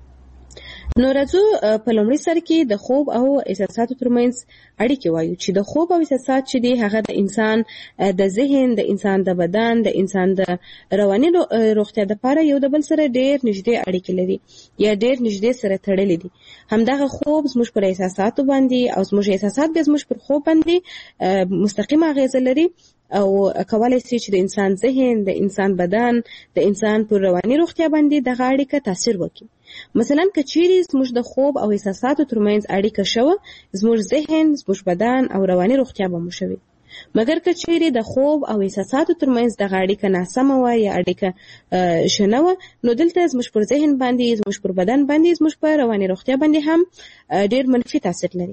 نو راځو په لومړي سر کې د خوب او احساساتو ترمنځ اړیکې وایو چې د خوب او احساسات چې دی هغه د انسان د ذهن، د انسان د بدن، د انسان د رواني روغتیا لپاره یو د بل سره ډېر نږدې اړیکې لري یا ډېر نږدې سره تړلې دي. همدغه خوب زموږ پر احساساتو باندې او زموږ احساسات به زموږ پر خوب باندې مستقیمه اغیزه لري او کولای شي چې د انسان ذهن، د انسان بدن، د انسان پر رواني روغتیا باندې دغه اړیکه تاثیر وکړي. مثلا کچيري زموږ د خوب او احساساتو ترمنځ اړیکه شوه، زموږ ذهن، زموږ بدن او رواني روغتیا به مو شوي. مګر کچيري د خوب او احساساتو ترمنځ دغه اړیکه ناسمه وه یا اړیکه شنه وه، نو دلته زموږ پر ذهن باندې، زموږ پر بدن باندې، زموږ پر رواني روغتیا باندې هم ډېر منفي تاثیر لري.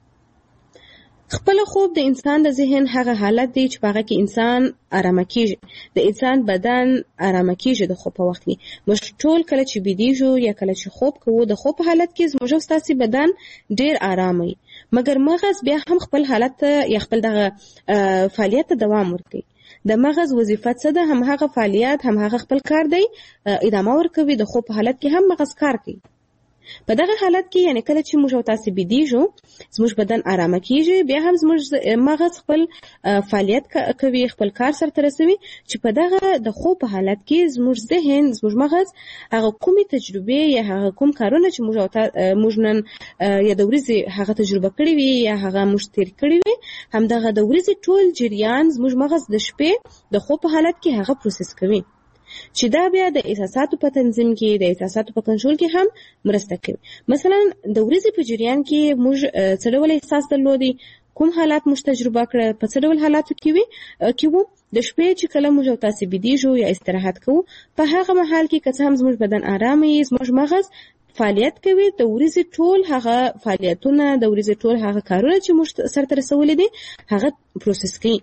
خپل خوب د انسان د ذهن هغه حالت دی چې هغه کې انسان آرام کیږي، د انسان بدن آرام کیږي د خوب په وخت کې. موږ ټول کله چې بيدیږو یا کله چې خوب کوو د خوب په حالت کې زموږ ستاسي بدن ډیر آرام وي، مګر مغز بیا هم خپل حالت یا خپل دغه فعالیت ته دوام ورکوي. د مغز وظیفه څه ده؟ هم هغه فعالیت، هم هغه خپل کار دی ادامه ورکوي. د خوب په حالت کې هم مغز کار کوي. په دغه حالت کې یعنی کله چې موږ او تاسو بيدیږو زموږ بدن آرامه کیږي، بیا هم زموږ مغز خپل فعالیت کوي، خپل کار سره رسوي چې په دغه د خوب په حالت کې زموږ ذهن، زموږ مغز هغه کومې تجربې یا هغه کوم کارونه چې موږ او موږ نن یا د ورځې هغه تجربه کړې وي یا هغه موږ تیر کړې وي، هم دغه د ورځې ټول جریان زموږ مغز د شپې د خوب په حالت کې هغه پروسس کوي چې دا بیا د احساساتو په تنظیم کې، د احساساتو په کنټرول کې هم مرسته کوي. مثلا د ورځې په جریان کې موږ څه ډول احساس درلودي، کوم حالات موږ تجربه کړه، په څه ډول حالاتو کې وي کې وو. د شپې چې کله موږ او تاسو بيدیږو یا استراحت کوو، په هغه مهال کې که څه هم زموږ بدن آرام وي، زموږ مغز فعالیت کوي، د ورځې ټول هغه فعالیتونه، د ورځې ټول هغه کارونه چې موږ سره رسولي دي هغه پروسس کوي،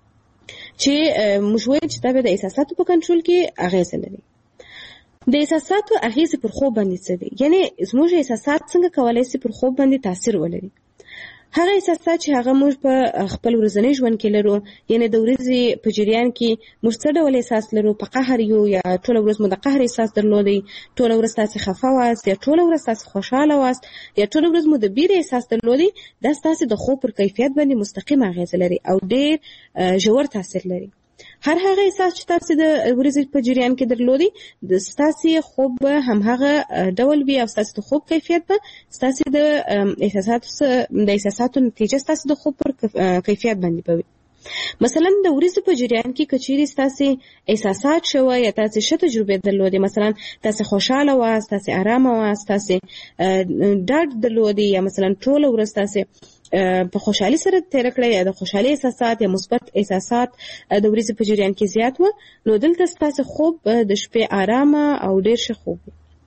چې موږ وایو چې دا به د احساساتو په کنټرول کې اغیزه لري. د احساساتو اغیزه پر خوب باندې څه دي؟ یعنی زموږ احساسات څنګه کولای شي پر خوب باندې تاثیر ولري؟ هغه احساسات چې هغه موږ په خپل ورځنی ژوند کې لرو، یعنی د ورځې په جریان کې موږ څه ډول احساس لرو، په قهر یو یا ټول ورځ مو د قهر احساس درلودي، ټول ورځ تاسو خفه واست یا ټول ورځ تاسو خوشاله واست یا ټول ورځ مو د بیر احساس درلودي، دا تاسو د خوب پر کیفیت باندې مستقیم اغیزه لري او ډېر ژور تاثیر لري. هر هغه احساس چې تاسو د ورځې په جریان کې درلودي، د تاسو خوب هم هغه ډول وي او تاسو د خوب کیفیت به تاسو د احساساتو د احساساتو نتیجه تاسو د خوب پر کیفیت باندې پوي. مثلا د ورځې په جریان کې کچيري ستاسو احساسات شوه یا تاسو ښه تجربه درلودې، مثلا تاسو خوشاله واست، تاسو آرامه واست، تاسو ډاډ درلودې، یا مثلا ټول ورځ تاسو په خوشحالي سره تیر کړی یا د خوشحالي احساسات یا مثبت احساسات د ورځې په جریان کې زیات و، نو دلته تاسو خوب د شپې آرامه او ډیر ښه خوب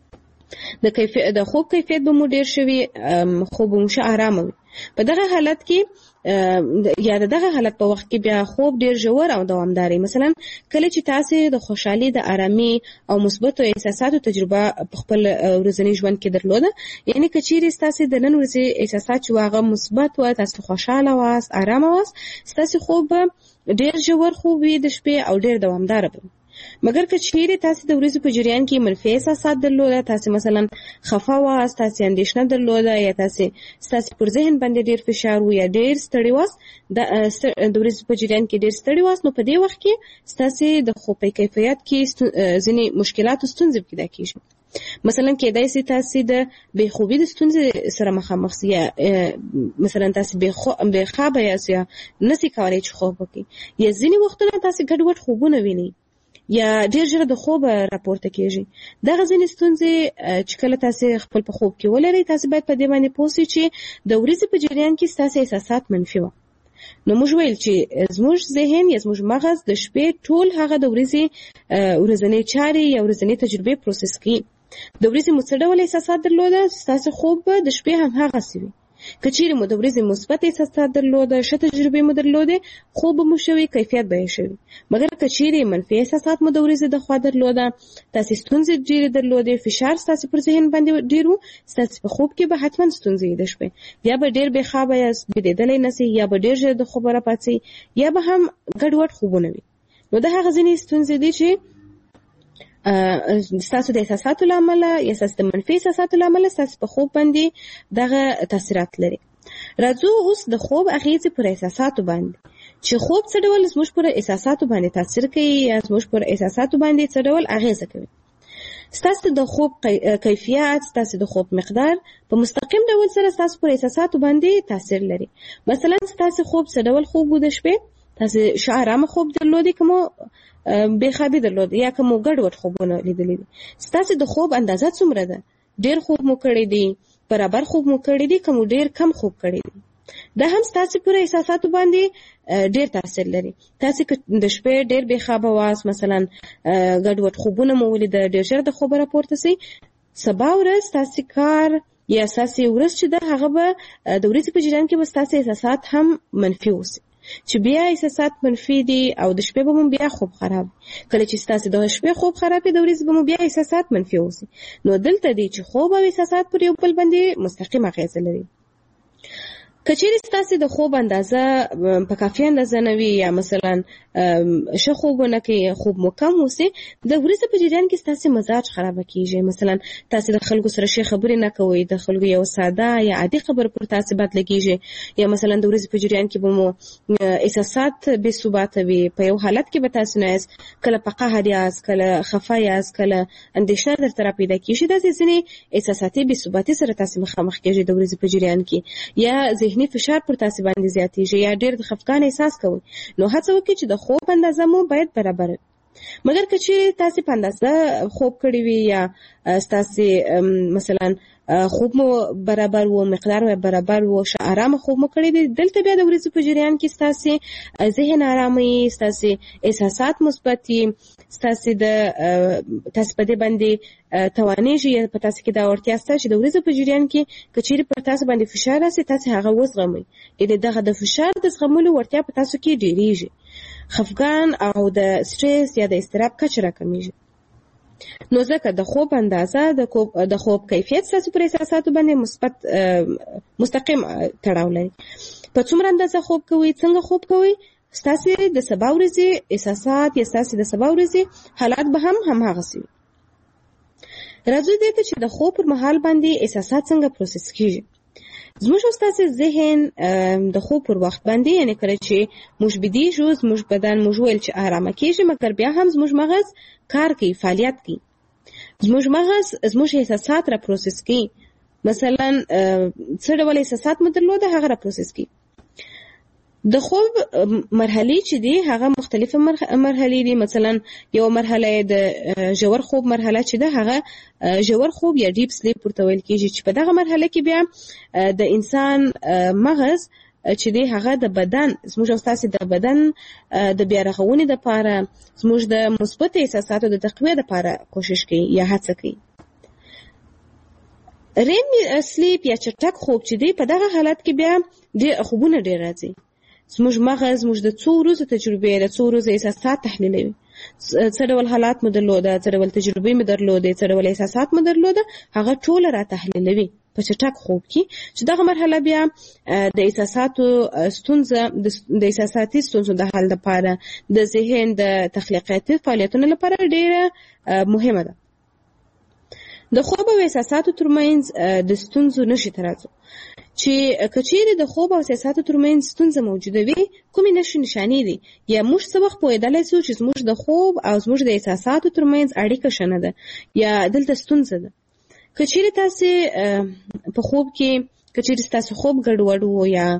د کیفیت د خوب کیفیت به مو ډیر شوی، خوب مو ښه آرامه وي. په دغه حالت کې یا دغه حالت په وخت کې بیا خوب ډیر ژور او دوامداري. مثلا کله چې تاسو د خوشحالي، د آرامي او مثبت احساساتو تجربه په خپل ورځني ژوند کې درلوده، یعنی کچيري تاسو د نن ورځې احساسات چې واغه مثبت و، تاسو خوشاله واست، آرامه واست، تاسو خوب ډیر ژور خوب وي د شپې او ډیر دوامدار به. مګر کچيري تاسو د ورځې په جریان کې منفي احساسات درلوده، تاسو مثلا خفه واست، تاسو اندېښنه درلوده، یا تاسو تاسو پر ذهن باندې ډیر فشار و یا ډیر ستړي واست، د ورځې په جریان کې ډیر ستړي واست، نو په دې وخت کې تاسو د خوب په کیفیت کې ځینې مشکلات او ستونزې پیدا کیږي. مثلا کېدای شي تاسو د بې خوبي د ستونزې سره مخامخ یا مثلا تاسو بې خوابه یاست یا نسی کولای چې خوب وکړئ، یا ځینې وختونه تاسو ګډوډ خوبونه وینئ یا ډیر ژر د خوب راپورته کیږي. دغه ځینې ستونزې چې کله تاسو خپل په خوب کې ولرئ، تاسو باید په دې باندې پوه شئ چې د ورځې په جریان کې تاسو احساسات منفي وو. نو موږ ویل چې زموږ ذهن یا زموږ مغز د شپې ټول هغه د ورځې ورځنی چارې یا ورځنی تجربې پروسس کوي. د ورځې مو څه ډول احساسات درلوده، تاسو خوب د شپې هم هغه سوي. کچيري مو د ورځې مثبت احساسات درلوده، ښه تجربه مو درلوده، خوب مو شوی، کیفیت به شوی. مګر کچيري منفي احساسات مو د ورځې د خوا درلوده، تاسو ستونزې ډېر درلوده، فشار تاسو پر ذهن باندې ډېر وو، تاسو په خوب کې به حتما ستونزې د شپې، یا به ډېر به خواب یاست، بيدېدلې نسی، یا به ډېر ژر د خوب را پاتې، یا به هم ګډوډ خوبونه وي. نو د هغه ځینې ستونزې دي چې ستاسو د احساساتو لامل یا ستاسو د منفي احساساتو لامل ستاسو په خوب باندې دغه تاثیرات لري. راځو اوس د خوب اغیزې پر احساساتو باندې، چې خوب څه ډول زموږ پر احساساتو باندې تاثیر کوي یا زموږ پر احساساتو باندې څه ډول اغیزه کوي. ستاسو د خوب کیفیت، ستاسو د خوب مقدار په مستقیم ډول سره ستاسو پر احساساتو باندې تاثیر لري. مثلا ستاسو خوب څه ډول خوب و د شپې، تاسو ښه آرامه خوب درلودي کومو بے خوابي درلود یا کوم ګډوډ خوبونه لیدلې دي، ستاسو د خوب اندازه څومره ده، ډیر خوب مو کړی دی، برابر خوب مو کړی دی، کوم ډیر کم خوب کړی دی. دا هم ستاسو پر احساساتو باندې ډیر تاثیر لري. تاسو د شپې ډیر بے خوابه واست، مثلا ګډوډ خوبونه مو ولید، ډیر ژر د خوب راپورته سي، سبا ورځ تاسو کار یا اساسي ورځ چې ده هغه به د ورځې په جریان کې به تاسو احساسات هم منفي وي، چې بیا احساسات منفي دي او د شپې به مو بیا خوب خراب. کله چې تاسو د شپې خوب خراب دي، د ورځې به مو بیا احساسات منفي وي. نو دلته دي چې خوب او احساسات پر یو بل باندې مستقیم اغیز لري. کچېرې تاسو د خوب اندازه په کافي اندازه نه وي یا مثلا ښه خوبونه کې خوب مو کم وسي، د ورځې په جریان کې تاسو مزاج خراب کیږي. مثلا تاسو د خلکو سره شي خبرې نه کوئ، د خلکو یو ساده یا عادي خبر پر تاسو بد لګیږي، یا مثلا د ورځې په جریان کې به مو احساسات بې ثباته وي، په یو حالت کې به تاسو نه یاست، کله په قهر یاست، کله خفه یاست، کله اندېښنه درته پیدا کیږي. دا ځینې احساساتي بې ثباتي سره تاسو مخامخ کیږي د ورځې په جریان کې، یا ذهني فشار پر تاسو باندې زیاتېږي، یا ډېر د خفګان احساس کوئ. نو هڅه وکړئ چې د خوب اندازه مو باید برابر وي. مګر که چې تاسو په اندازه خوب کړی وي یا تاسو مثلا خوب مو برابر وو، مقدار مو برابر وو، ښه آرامه خوب مو کړی دی، دلته بیا د ورځې په جریان کې تاسو ذهن آرامي، تاسو احساسات مثبت دي، تاسو د تاسو په دې باندې توانېږي یا په تاسو کې دا وړتیا شته چې د ورځې په جریان کې که چیرې پر تاسو باندې فشار راسي، تاسو هغه وزغمئ. یعنې دغه د فشار د زغملو وړتیا په تاسو کې ډېرېږي، خفګان او د سټرس یا د اضطراب کچه راکمیږي. نو ځکه د خوب اندازه د خوب د خوب کیفیت تاسو پر احساساتو باندې مثبت مستقیم تړاو لري. په څومره اندازه خوب کوئ، څنګه خوب کوئ، تاسو د سبا ورځې احساسات یا تاسو د سبا ورځې حالات به هم هماغسې وي. راځو دې ته چې د خوب پر مهال باندې احساسات څنګه پروسس کیږي. زموږ استاسې ذهن د خوب پر وخت باندې، یعنی کله چې موږ بېدېږو، زموږ بدن موږ ویل چې آرامه کېږي، مګر بیا هم زموږ مغز کار کوي، فعالیت کوي. زموږ مغز زموږ احساسات را پروسس کوي. مثلا څه ډول احساسات مو درلوده هغه را پروسس کوي. د خوب مرحلې چې دي هغه مختلفه مرحلې دي. مثلا یو مرحله د ژور خوب مرحله چې ده هغه ژور خوب یا ډیپ سلیپ ورته ویل کیږي چې په دغه مرحله کې بیا د انسان مغز چې دی هغه د بدن زموږ او تاسو د بدن د بیا رغونې لپاره زموږ د مثبت احساساتو د تقویه لپاره کوشش کوي یا هڅه کوي. ریم سلیپ یا چټک خوب چې دی په دغه حالت کې بیا د خوبونه ډیر راځي. زموږ مغز زموږ د څو ورځې تجربې د څو ورځې احساسات تحلیلوي. څه ډول حالات مو درلوده، څه ډول تجربې مو درلودې، څه ډول احساسات مو درلوده، هغه ټول را تحلیلوي په چټک خوب کې چې دغه مرحله بیا د احساساتو ستونزه د احساساتي ستونزو د حل لپاره د ذهن د تخلیقاتي فعالیتونو لپاره ډیره مهمه ده. د خوب او احساساتو ترمنځ د ستونزو نشي ترازو چې کچېره د خوب او احساساتو ترمنځ ستونزه موجوده وي، کومې نښې نښانې دي یا موږ څه وخت پوهېدلی سو چې زموږ د خوب او زموږ د احساساتو ترمنځ اړیکه ښه نه ده یا دلته ستونزه ده. کچېره تاسې په خوب کې کچېره ستاسو خوب ګډوډ و یا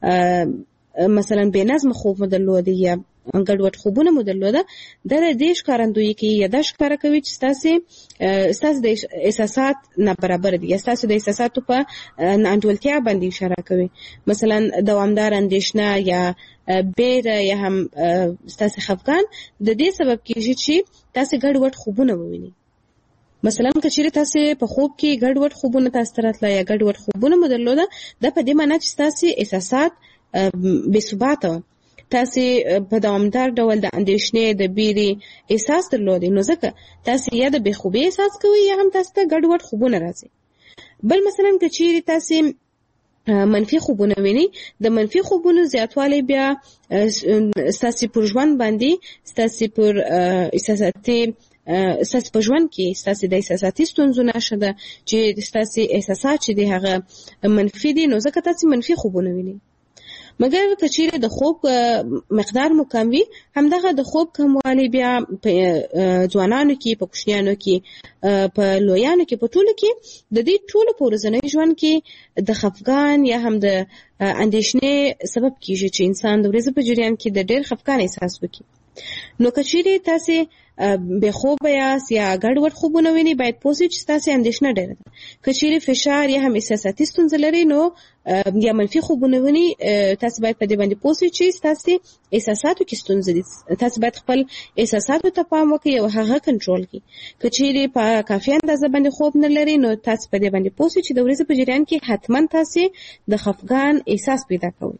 مثلا بې نظمه خوب مو درلوده یا ګډوډ خوبونه مو درلوده، دا د دې ښکارندویي کوي یا دا ښکاره کوي چې ستاسې ستاسو د احساسات نابرابر دي یا ستاسو د احساساتو په ناانډولتیا باندې اشاره کوي. مثلا دوامدار اندېښنه یا بیره یا هم ستاسې خفګان د دې سبب کېږي چې تاسې ګډوډ خوبونه ووینئ. مثلا که چیرې تاسې په خوب کې ګډوډ خوبونه تاسو ته راتله یا ګډوډ خوبونه مو درلوده، دا په دې معنی چې ستاسې احساسات بې ثباته وه، تاسې په دوامدار ډول د اندېښنې د بیرې احساس درلودې، نو ځکه تاسې یا د بې خوبۍ احساس کوئ یا هم تاسو ته ګډوډ خوبونه راځي. بل مثلا که چیرې تاسې منفي خوبونه ویني، د منفي خوبونو زیاتوالی بیا ستاسې پر ژوند باندې ستاسې پر احساساتي ستاسې په ژوند کې ستاسې د احساساتي ستونزو نښه ده چې ستاسې احساسات چې دي هغه منفي دي، نو ځکه تاسې منفي خوبونه ویني. مګر که چیرې د خوب مقدار مو کم وي، همدغه د خوب کموالی بیا په ځوانانو کې، په کوچنیانو کې، په لویانو کې، په ټولو کې د دې ټولو په ورځني ژوند کې د خفګان یا هم د اندېښنې سبب کیږي چې انسان د ورځې په جریان کې د ډېر خفګان احساس وکړي. نو که چیرې تاسې بې خوبه یاست یا ګډوډ خوبونه وینئ، باید پوه شئ چې ستاسې اندېښنه ډېره ده. که چیرې فشار یا هم احساساتي ستونزه لرئ نو یا منفي خوبونه وینئ، تاسې باید په دې باندې پوه شئ چې ستاسې احساساتو کې ستونزه دي. تاسې باید خپل احساساتو ته پام وکړئ او هغه کنټرول کړئ. که چیرې په کافي اندازه باندې خوب نه لرئ، نو تاسې په دې باندې پوه شئ چې د ورځې په جریان کې حتما تاسې د خفګان احساس پیدا کوئ.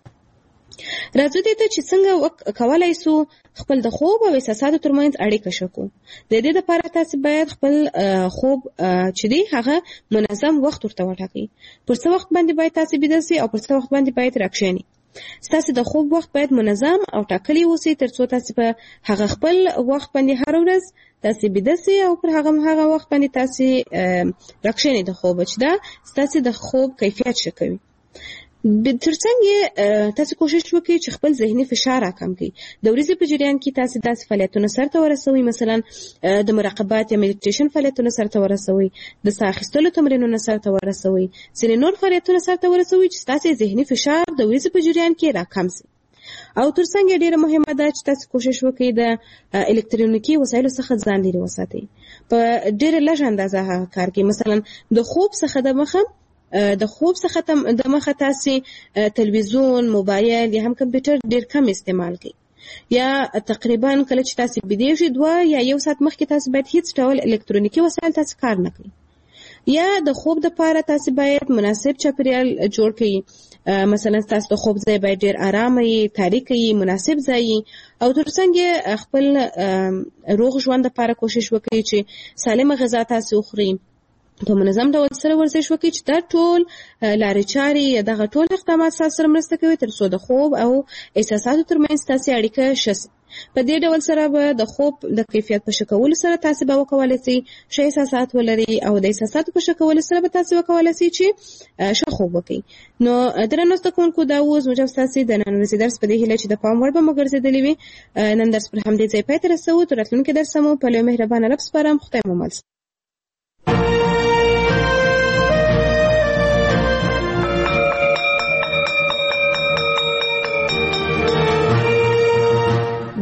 راځو دې ته چې څنګه کولای سو خپل د خوب او احساساتو ترمنځ اړیکه شکو. د دې لپاره تاسو باید خپل خوب چې دی هغه منظم وخت ورته وټاکئ. پر څه وخت باندې باید تاسو بيده سئ او پر څه وخت باندې باید راکښینئ. ستاسو د خوب وخت باید منظم او ټاکلی اوسي ترڅو تاسو په هغه خپل وخت باندې هر ورځ تاسو بيده سئ او پر هغه هغه وخت باندې تاسو راکښینئ د خوب، چې دا ستاسو د خوب کیفیت ښه کوي. ترڅنګ تاسو کوشش وکړئ چې خپل ذهني فشار راکم کړئ. د ورځې په جریان کې تاسو داسې فعالیتونه سرته ورسوئ، مثلا د مراقبات یا میډیټیشن فعالیتونه سرته ورسوئ، د ساه اخیستلو تمرینونه سرته ورسوئ، ځینې نور فعالیتونه سرته ورسوئ چې تاسو ذهني فشار د ورځې په جریان کې راکم شي. او ترڅنګ ډیره مهمه ده چې تاسو کوشش وکړئ د الکترونیکي وسایلو څخه ځان لرې وساتئ. په ډیره لږ اندازه کار کوي. مثلا د خوب څخه د مخه د خوب څخه د مخه تاسو تلویزیون، موبایل یا هم کمپیوټر ډیر کم استعمال کړئ، یا تقریبا کله چې تاسو بيدې شئ دوه یا یو ساعت مخکې تاسو باید هیڅ ډول الکترونیکي وسایل تاسو کار نه کړئ. یا د خوب لپاره تاسو باید مناسب چاپیریال جوړ کړئ. مثلا تاسو د خوب ځای باید ډیر آرام وي، تاریک وي، مناسب ځای، او ترڅنګ خپل روغ ژوند لپاره کوشش وکړئ چې سالمه غذا تاسو وخورئ، په منظم ډول سره ورزش وکړئ، چې دا ټول لارې چارې یا دغه ټول اقدامات تاسو سره مرسته کوي ترڅو د خوب او احساساتو ترمنځ تاسو اړیکه ښه شي. په دې ډول سره به د خوب د کیفیت په ښه کولو سره تاسو به وکولای شئ ښه احساسات ولرئ، او د احساساتو په ښه کولو سره به تاسو وکولای شئ چې ښه خوب وکړئ. نو درنو زده کوونکو، دا اوس موږ ستاسو د نن ورځې درس په دې هیله چې د پام وړ به مو ګرځېدلی وي. نن درس پر همدې ځای پای ته رسوو. تر راتلونکي درسه مو په لوی مهربانه رب سپارم. خدای مو مل.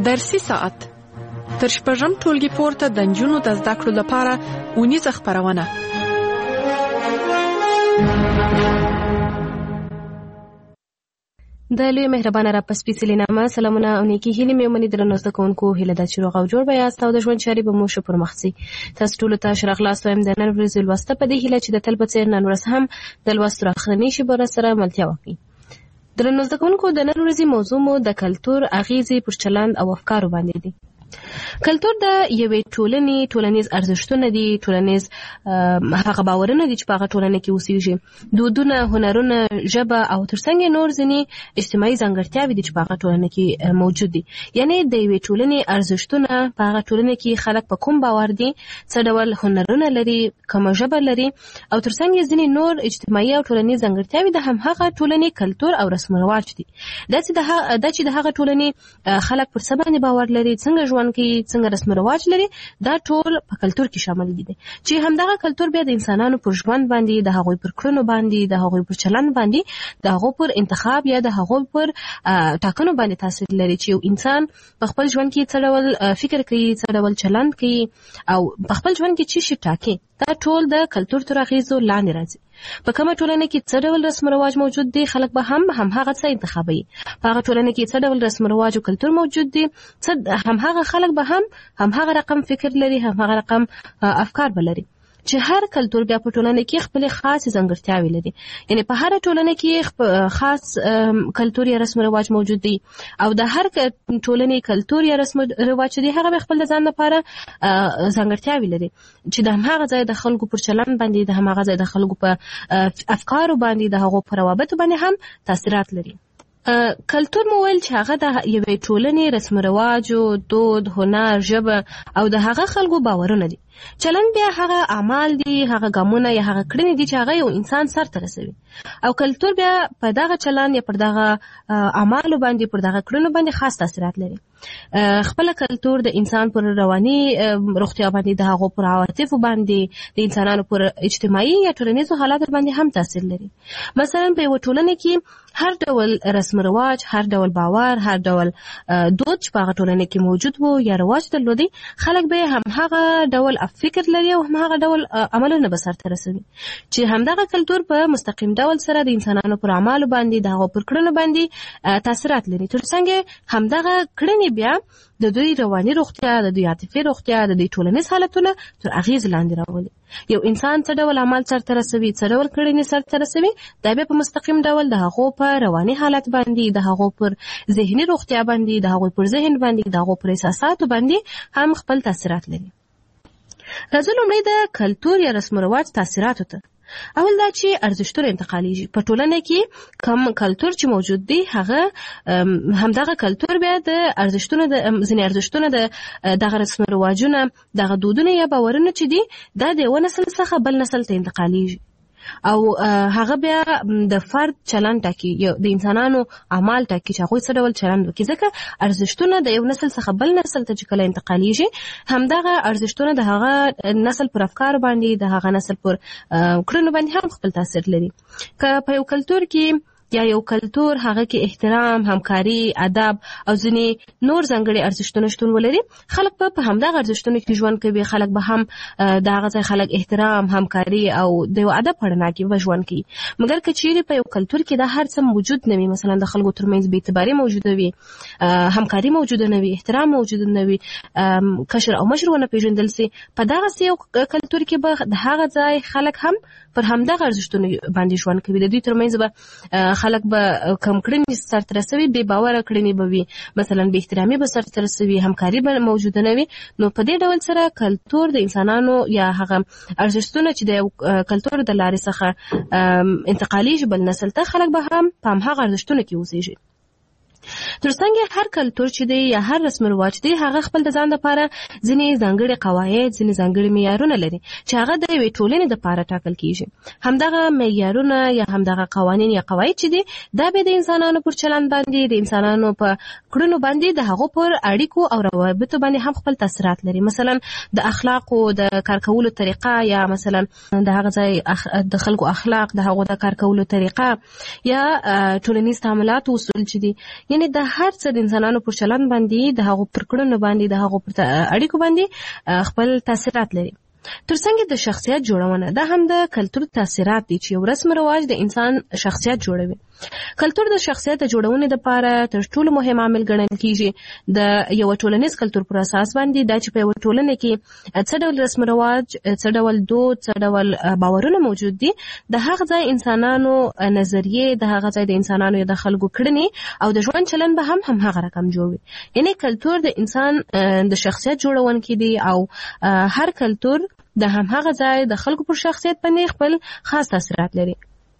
درسي ساعت تر شپږم ټولګي پورته د نجونو د زده کړو لپاره اونیزه خپرونه. د لوی مهربانه را پسپیڅلې نامه سلامونه او نیکی هیلې مې ومني درنو زده کوونکو هیله ده چې روغ او جوړ به یاست او د ژوند چارې به مو ښه پرمخ ځي. تاسو ټولو ته ښه راغلاست وایم د نن ورځې لوسته په دې هیله چې د تل په څېر نن ورځ هم د لوستو راخرنۍ شیبو سره ملتیا وکړي. درنو زده کوونکو د نن ورځې موضوع مو د کلتور اغیزې پر چلند او افکارو باندې دي. کلتور د یوې ټولنې ټولنیز ارزښتونه دي، ټولنیز هغه باورونه دي چې په هغه ټولنه کې اوسېږي، دودونه، هنرونه، ژبه او ترڅنګ نور ځینې اجتماعي ځانګړتیاوې دي چې په هغه ټولنه کې موجود دي. یعنې د یوې ټولنې ارزښتونه په هغه ټولنه کې خلک په کوم باور دي، څه ډول هنرونه لري، کومه ژبه لري او ترڅنګ ځینې نور اجتماعي او ټولنیز ځانګړتیاوې د همهغه ټولنې کلتور او رسم رواج دي. دا چې د هغه ټولنې خلک پر څه باندې باور لري، څنګه ژوند کوي، څنګه رسم رواج لري، دا ټول په کلتور کې شامل دي چې همدغه کلتور بیا د انسانانو پر ژوند باندې، د هغوی پر کړنو باندې، د هغوی پر چلند باندې، د هغوی پر انتخاب یا د هغوی پر ټاکنو باندې تاثیر لري چې یو انسان په خپل ژوند کې څه ډول فکر کوي، څه ډول چلند کوي او په خپل ژوند کې څه شي ټاکي. دا ټول د کلتور تر اغیزو لاندې راځي. په کومه ټولنه کې څه ډول رسم رواج موجود دي، خلک به هم هم هغه څه انتخابوي. په هغه ټولنه کې څه ډول رسم رواج او کلتور موجود دي، هم هغه خلک به هم هم هغه رقم فکر لري، هم هغه رقم افکار به لري. چې هر کلتور بیا په ټولنه کې خپل خاص ځانګړتیاوې لري. یعنی په هر ټولنه کې خاص کلتور یا رسم رواج موجود دي او د هر ټولنې کلتور یا رسم رواج دي هغه خپل ځان لپاره ځانګړتیاوې لري چې د همغه ځای د خلکو پر چلند باندې، د همغه ځای د خلکو په افکارو باندې، د هغو پر روابطو باندې هم تاثیرات لري. کلتور مو ویل چې هغه د یوې ټولنې رسم رواج، دود، هنر، ژبه او د هغه خلکو باورونه دي. چلند بیا هغه اعمال دي، هغه ګامونه یا هغه کړنې دي چې هغه یو انسان سر ته رسوي او کلتور بیا په دغه چلند یا پر دغه اعمالو باندې، پر دغه کړنو باندې خاص تاثیرات لري. خپل کلتور د انسان پر رواني روغتیا باندې، د هغو پر عواطفو باندې، د انسانانو پر اجتماعي یا ټولنیزو حالاتو باندې هم تاثیر لري. مثلا په یو ټولنه کې هر ډول رسم رواج، هر ډول باور، هر ډول دود چې په هغه ټولنه کې موجود وو یا رواج درلودي، خلک به هم هغه ډول فکر لري او هم هغه ډول عملونه به سرته رسوي چې همدغه کلتور په مستقیم ډول سره د انسانانو پر اعمالو باندې، د هغو پر کړنو باندې تاثیرات لري. ترڅنګ همدغه کړنې بیا د دوی رواني روغتیا، د دوی عاطفي روغتیا، د دوی ټولنیز حالتونه تر اغیز لاندې راولي. یو انسان څه ډول عمل سرته رسوي، څه ډول کړنې سرته رسوي، دا بیا په مستقیم ډول د هغو په رواني حالت باندې، د هغو پر ذهني روغتیا باندې، د هغو پر ذهن باندې، د هغو پر احساساتو باندې هم خپل تاثیرات لري. راځو لومړی د کلتور یا رسم رواج تاثیراتو ته. اول دا چې ارزښتونه انتقالیږي. په ټولنه کې کوم کلتور چې موجود دی هغه همدغه کلتور بیا د ارزښتونو د ځینې ارزښتونه د دغه رسم رواجونه، دغه دودونه یا باورونه چې دي دا د یو نسل څخه بل نسل ته انتقالیږي او هغه بیا د فرد چلند ټاکي، د انسانانو اعمال ټاکي چې هغوی څه ډول چلند وکړي. ځکه ارزښتونه د یو نسل څخه بل نسل ته چې کله انتقالیږي، همدغه ارزښتونه د هغه نسل پر افکار باندې، د هغه نسل پر کړنو باندې هم خپل تاثیر لري. که په یو کلتور کې یا یو کلتور هغه کې احترام، همکاري، ادب او ځینې نور ځانګړي ارزښتونه شتون ولري، خلک به په همدغه ارزښتونو کې ژوند کوي. خلک به هم د هغه ځای خلک احترام، همکاري او د یو ادب په رڼا کې به ژوند کوي. مګر که چیرې په یو کلتور کې دا هر څه موجود نه وي، مثلا د خلکو ترمنځ بې اعتباري موجوده وي، همکاري موجوده نه وي، احترام موجود نه وي، کشر او مشر ونه پیژندل سي، په دغسې یو کلتور کې به د هغه ځای خلک هم پر همدغه ارزښتونو باندې ژوند کوي. د دوی ترمنځ به خلک به کم کړنې سرته رسوي، بې باوره کړنې به وي، مثلا بې احترامي به سرته رسوي، همکاري به موجوده نه وي. نو په دې ډول سره کلتور د انسانانو یا هغه ارزښتونه چې د کلتور د لارې څخه انتقالیږي بل نسل ته، خلک به هم په همهغه ارزښتونو کې اوسېږي. ترڅنګ هر کلتور چې دی یا هر رسم رواج دی هغه خپل د ځان لپاره ځینې ځانګړي قواعد، ځینې ځانګړي معیارونه لري چې هغه د یوې ټولنې لپاره ټاکل کیږي. همدغه معیارونه یا همدغه قوانین یا قواعد چې دي دا به د انسانانو پر چلند باندې، د انسانانو په کړنو باندې، د هغو پر اړیکو او روابطو باندې هم خپل تاثیرات لري. مثلا د اخلاقو د کار کولو طریقه، یا مثلا د هغه ځای د خلکو اخلاق، د هغو د کار کولو طریقه، یا ټولنیز تعاملات اصول چې دي، یعنی د هر څه د انسانانو پر چلند باندې د هغو پر کړنو باندې د هغو پر اړیکو باندې خپل تاثیرات لري. ترڅنګ د شخصیت جوړونه دا هم د کلتور تاثیرات دي چې یو رسم رواج د انسان شخصیت جوړوي. کلتور د شخصیت د جوړونې لپاره تر ټولو مهم عامل ګڼل کیږي. د یو ټولنیز کلتور پر اساس باندې دا چې په یو ټولنه کې څه ډول رسم رواج، څه ډول دود، څه ډول باورونه موجود دي، د هغه ځای انسانانو نظریې، د هغه ځای د انسانانو د خلکو کړنې او د ژوند چلن به هم هم هغه رقم جوړوي. یعنی کلتور د انسان د شخصیت جوړونکی دی او هر کلتور د هم هغه ځای د خلکو پر شخصیت باندې خپل خاص تاثیرات لري.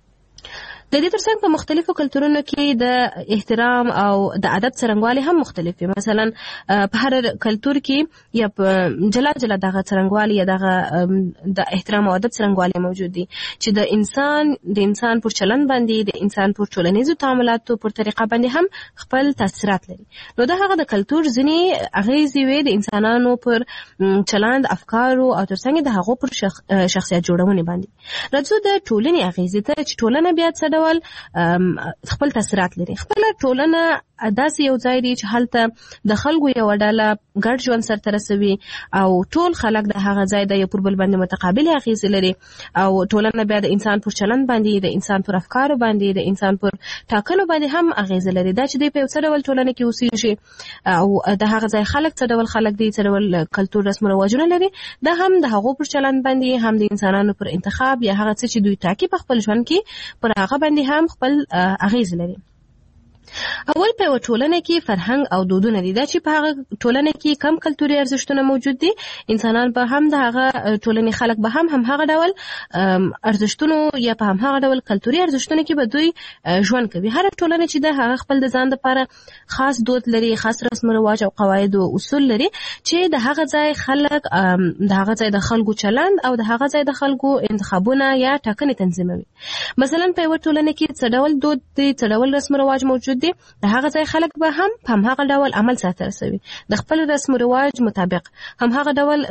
د دې ترڅنګ په مختلفو کلتورونو کې د احترام او د ادب څرنګوالی هم مختلف دي. مثلا په هر کلتور کې یا په جلا جلا دغه څرنګوالی یا دغه د احترام او ادب څرنګوالی موجود دي چې د انسان د انسان پر چلن باندې، د انسان پر ټولنیزو تعاملاتو پر طریقه باندې هم خپل تاثیرات لري. نو دا هغه د کلتور ځینې اغیزې وي د انسانانو پر چلند، افکارو او ترڅنګ د هغو پر شخ... شخصیت جوړونې باندې. راځو د ټولنې اغیزې ته چې ټولنه بیا څه خپل تاثیرات لري. خپل ټولنه داسې یو ځای دی چې هلته د خلکو یو ډله ګډ ژوند سرته رسوي او ټول خلک د هغه ځای د یو پر بل باندې متقابلې اغیزې لري او ټولنه بیا د انسان پر چلند باندې، د انسان پر افکارو باندې، د انسان پر ټاکنو باندې هم اغیزې لري. دا چې دی په یو څه ډول ټولنه کې اوسېږي او د هغه ځای خلک څه ډول خلک دي، څه ډول کلتور، رسم او رواجونه لري، دا هم د هغو پر چلند باندې، هم د انسانانو پر انتخاب یا هغه څه چې دوی ټاکي په خپل ژوند کې پر هغه باندې هم خپل اغیز لري. اول په ټولنه کې فرهنګ او دودونه دي. دا چې په هغه ټولنه کې کم کلتوري ارزښتونه موجود دي، انسانان به هم د هغه ټولنې خلک به هم هم هغه ډول ارزښتونو یا په هم هغه ډول کلتوري ارزښتونو کې به دوی ژوند کوي. هر ټولنه چې د هغه خپل د ځان لپاره خاص دود لري، خاص رسم رواج او قواعد او اصول لري چې د هغه ځای خلک د هغه ځای د خلکو چلند او د هغه ځای د خلکو انتخابونه یا ټاکنې تنظیموي. مثلا په یو ټولنه کې څه ډول دود دي، څه ډول رسم رواج موجود دي، د هغه ځای خلک به هم هم هغه ډول عمل ساتل رسوي، د خپل رسم رواج مطابق هم هغه ډول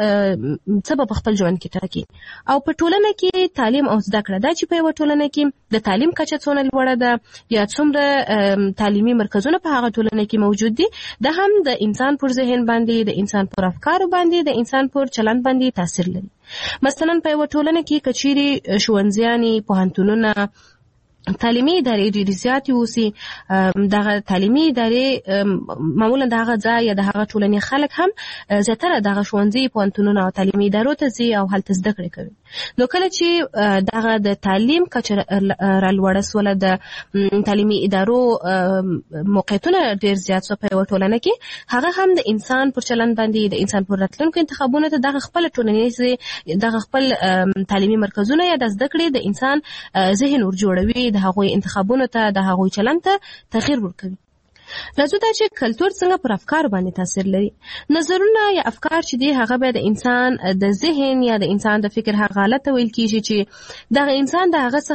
څه په خپل ژوند کې ټاکي. او په ټولنه کې تعلیم او زده کړه، دا چې په یو ټولنه کې د تعلیم کچه څونه لوړه ده یا څومره تعلیمي مرکزونه په هغه ټولنه کې موجود دي، دا هم د انسان پر ذهن باندې، د انسان پر افکارو باندې، د انسان پر چلند باندې تاثیر لري. مثلا په یو ټولنه کې کچيري ښوونځیانې، پوهنتونونه، تعلیمي ادارې ډېرې زیاتې اوسي، دغه تعلیمي ادارې معمولا د هغه ځای یا د هغه ټولنې خلک هم زیاتره دغه ښوونځي، پوهنتونونه او تعلیمي ادارو ته ځي او هلته زده کړې کوي. نو کله چې دغه د تعلیم کچه رالوړه سوله، د تعلیمي ادارو موقعیتونه ډېر زیات سو په یوه ټولنه کې، هغه هم د انسان پر چلند باندې، د انسان پر راتلونکو انتخابونو ته دغه خپل ټولنیز دغه خپل تعلیمي مرکزونه یا د زده کړې د انسان ذهن ور جوړوي، د هغوی انتخابونو ته، د هغوی چلند ته تغییر ورکوي. راځو دا چې کلتور څنګه پر افکار باندې تاثیر لري. نظرونه یا افکار چې دي هغه به د انسان د ذهن یا د انسان د فکر هغه حالت ته ویل کیږي چې دغه انسان د هغه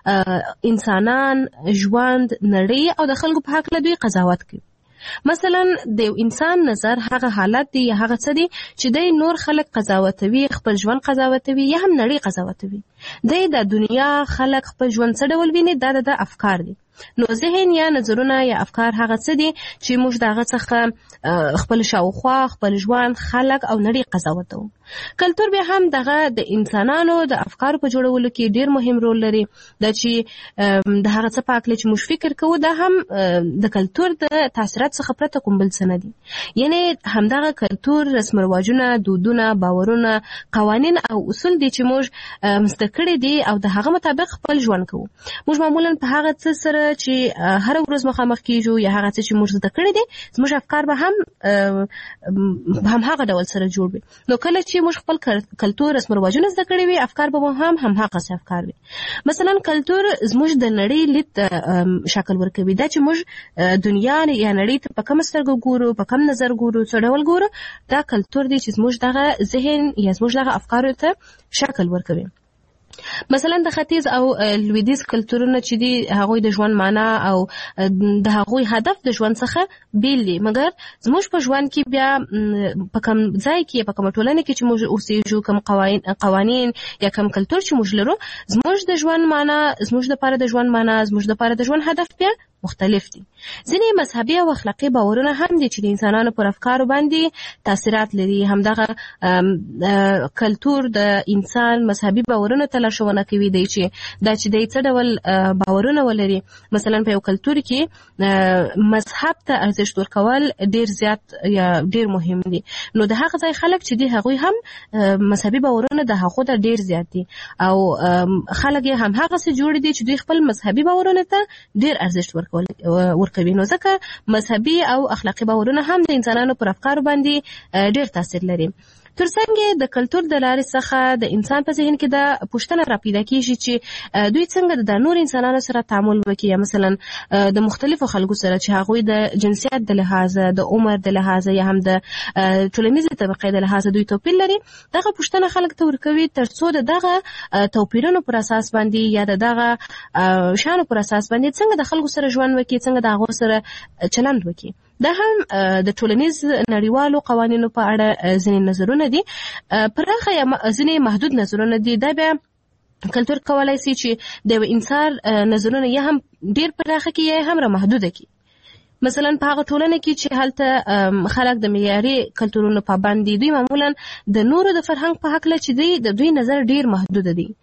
څخه انسانان، ژوند، نړۍ او د خلکو په حق له دوی قضاوت کوي. مثلا د یو انسان نظر هغه حالت دی یا هغه څه دی چې د نور خلک قضاوتوي، خپل ژوند قضاوتوي یا هم نړۍ قضاوتوي. د دنیا خلک خپل ژوند څه ډول ویني، دا د افکار دي. نو ذهن یا نظرونه یا افکار هغه څه دي چې موږ دغه څخه خپل شاوخوا، خپل ژوند، خلک او نړۍ قضاوتو. کلتور به هم دغه د انسانانو د افکارو په جوړولو کې ډیر مهم رول لري. دا چې د هغه څه په اړه چې موږ فکر کوو، دا هم د کلتور د تاثیرات څخه پرته کوم بل څه نه دي. یعنی همدغه کلتور، رسم رواجونه، دودونه، باورونه، قوانین او اصول دي چې موږ مسته کړي دي او د هغه مطابق خپل ژوند کوو. موږ معمولا په هغه څه سره چې هر ورځ مخامخ کیږو یا هغه څه چې موږ زده کړي دي، زموږ افکار به هم هم هغه ډول سره جوړ وي. نو کله چې موږ خپل کلتور، رسم رواجونه زده کړي وي، افکار به هم هم هغه څه افکار وي. مثلا کلتور زموږ د نړۍ لید شکل ورکوي. دا چې موږ دنیا یا نړۍ ته په کوم سترګو ګورو، په کوم نظر ګورو، څه ډول ګورو، دا کلتور دی چې زموږ دغه ذهن یا زموږ دغه افکارو ته شکل ورکوي. مثلا د ختیځ او لویدیځ کلتورونه چې دي، هغوی د ژوند معنا او د هغوی هدف د ژوند څخه بیل دي، مګر زموږ په ژوند کې بیا په کوم ځای کې، په کومه ټولنه کې چې موږ اوسېږو، کوم قوانین یا کوم کلتور چې موږ لرو، زموږ د ژوند معنا، زموږ دپاره د ژوند معنا، زموږ دپاره د ژوند هدف بیا مختلف دي. ځینې مذهبي او اخلاقي باورونه هم دي چې د انسانانو پر افکارو باندې تاثیرات لري. همدغه کلتور د انسان مذهبي باورونو ته لارښوونه کوي دی چې دا چې دی څه ډول باورونه ولري. مثلا په یو کلتور کې مذهب ته ارزښت ورکول ډیر زیات یا ډیر مهم دي، نو د هغه ځای خلک چې دي هغوی هم مذهبي باورونه د هغو ته ډیر زیات دي او خلک یې هم هغه څه جوړ دي چې دوی خپل مذهبي باورونه ته ډیر ارزښت ورکوي. نو ځکه مذهبي او اخلاقي باورونه هم د انسانانو پر افکارو باندې ډیر تاثیر لري. ترڅنګ د کلتور د لارې څخه د انسان په ذهن کې د پوښتنه راپیدا کیږي چې دوی څنګه د نور انسانانو سره تعامل وکړي، یا مثلا د مختلفو خلکو سره چې هغوی د جنسیت د لحاظه، د عمر د لحاظه یا هم د ټولنیزې طبقې د لحاظه دوی توپیر لري. دغه پوښتنه خلک ته ورکوي ترڅو د دغه توپیرونو پر اساس باندې یا د دغه شانو پر اساس باندې څنګه د خلکو سره ژوند وکړي، څنګه د هغو سره چلند وکړي. دا هم د ټولنیز نړیوالو قوانینو په اړه ځینې نظرونه دي، پراخه یا ځینې محدود نظرونه دي. دا بیا کلتور کولای شي چې د یو انسان نظرونه یا هم ډیر پراخه کړي یا هم را محدوده کړي. مثلا په هغه ټولنه کې چې هلته خلک د معیاري کلتورونو پابند دي، دوی معمولا د نورو د فرهنګ په هکله چې دی د دوی نظر ډیر محدود دي.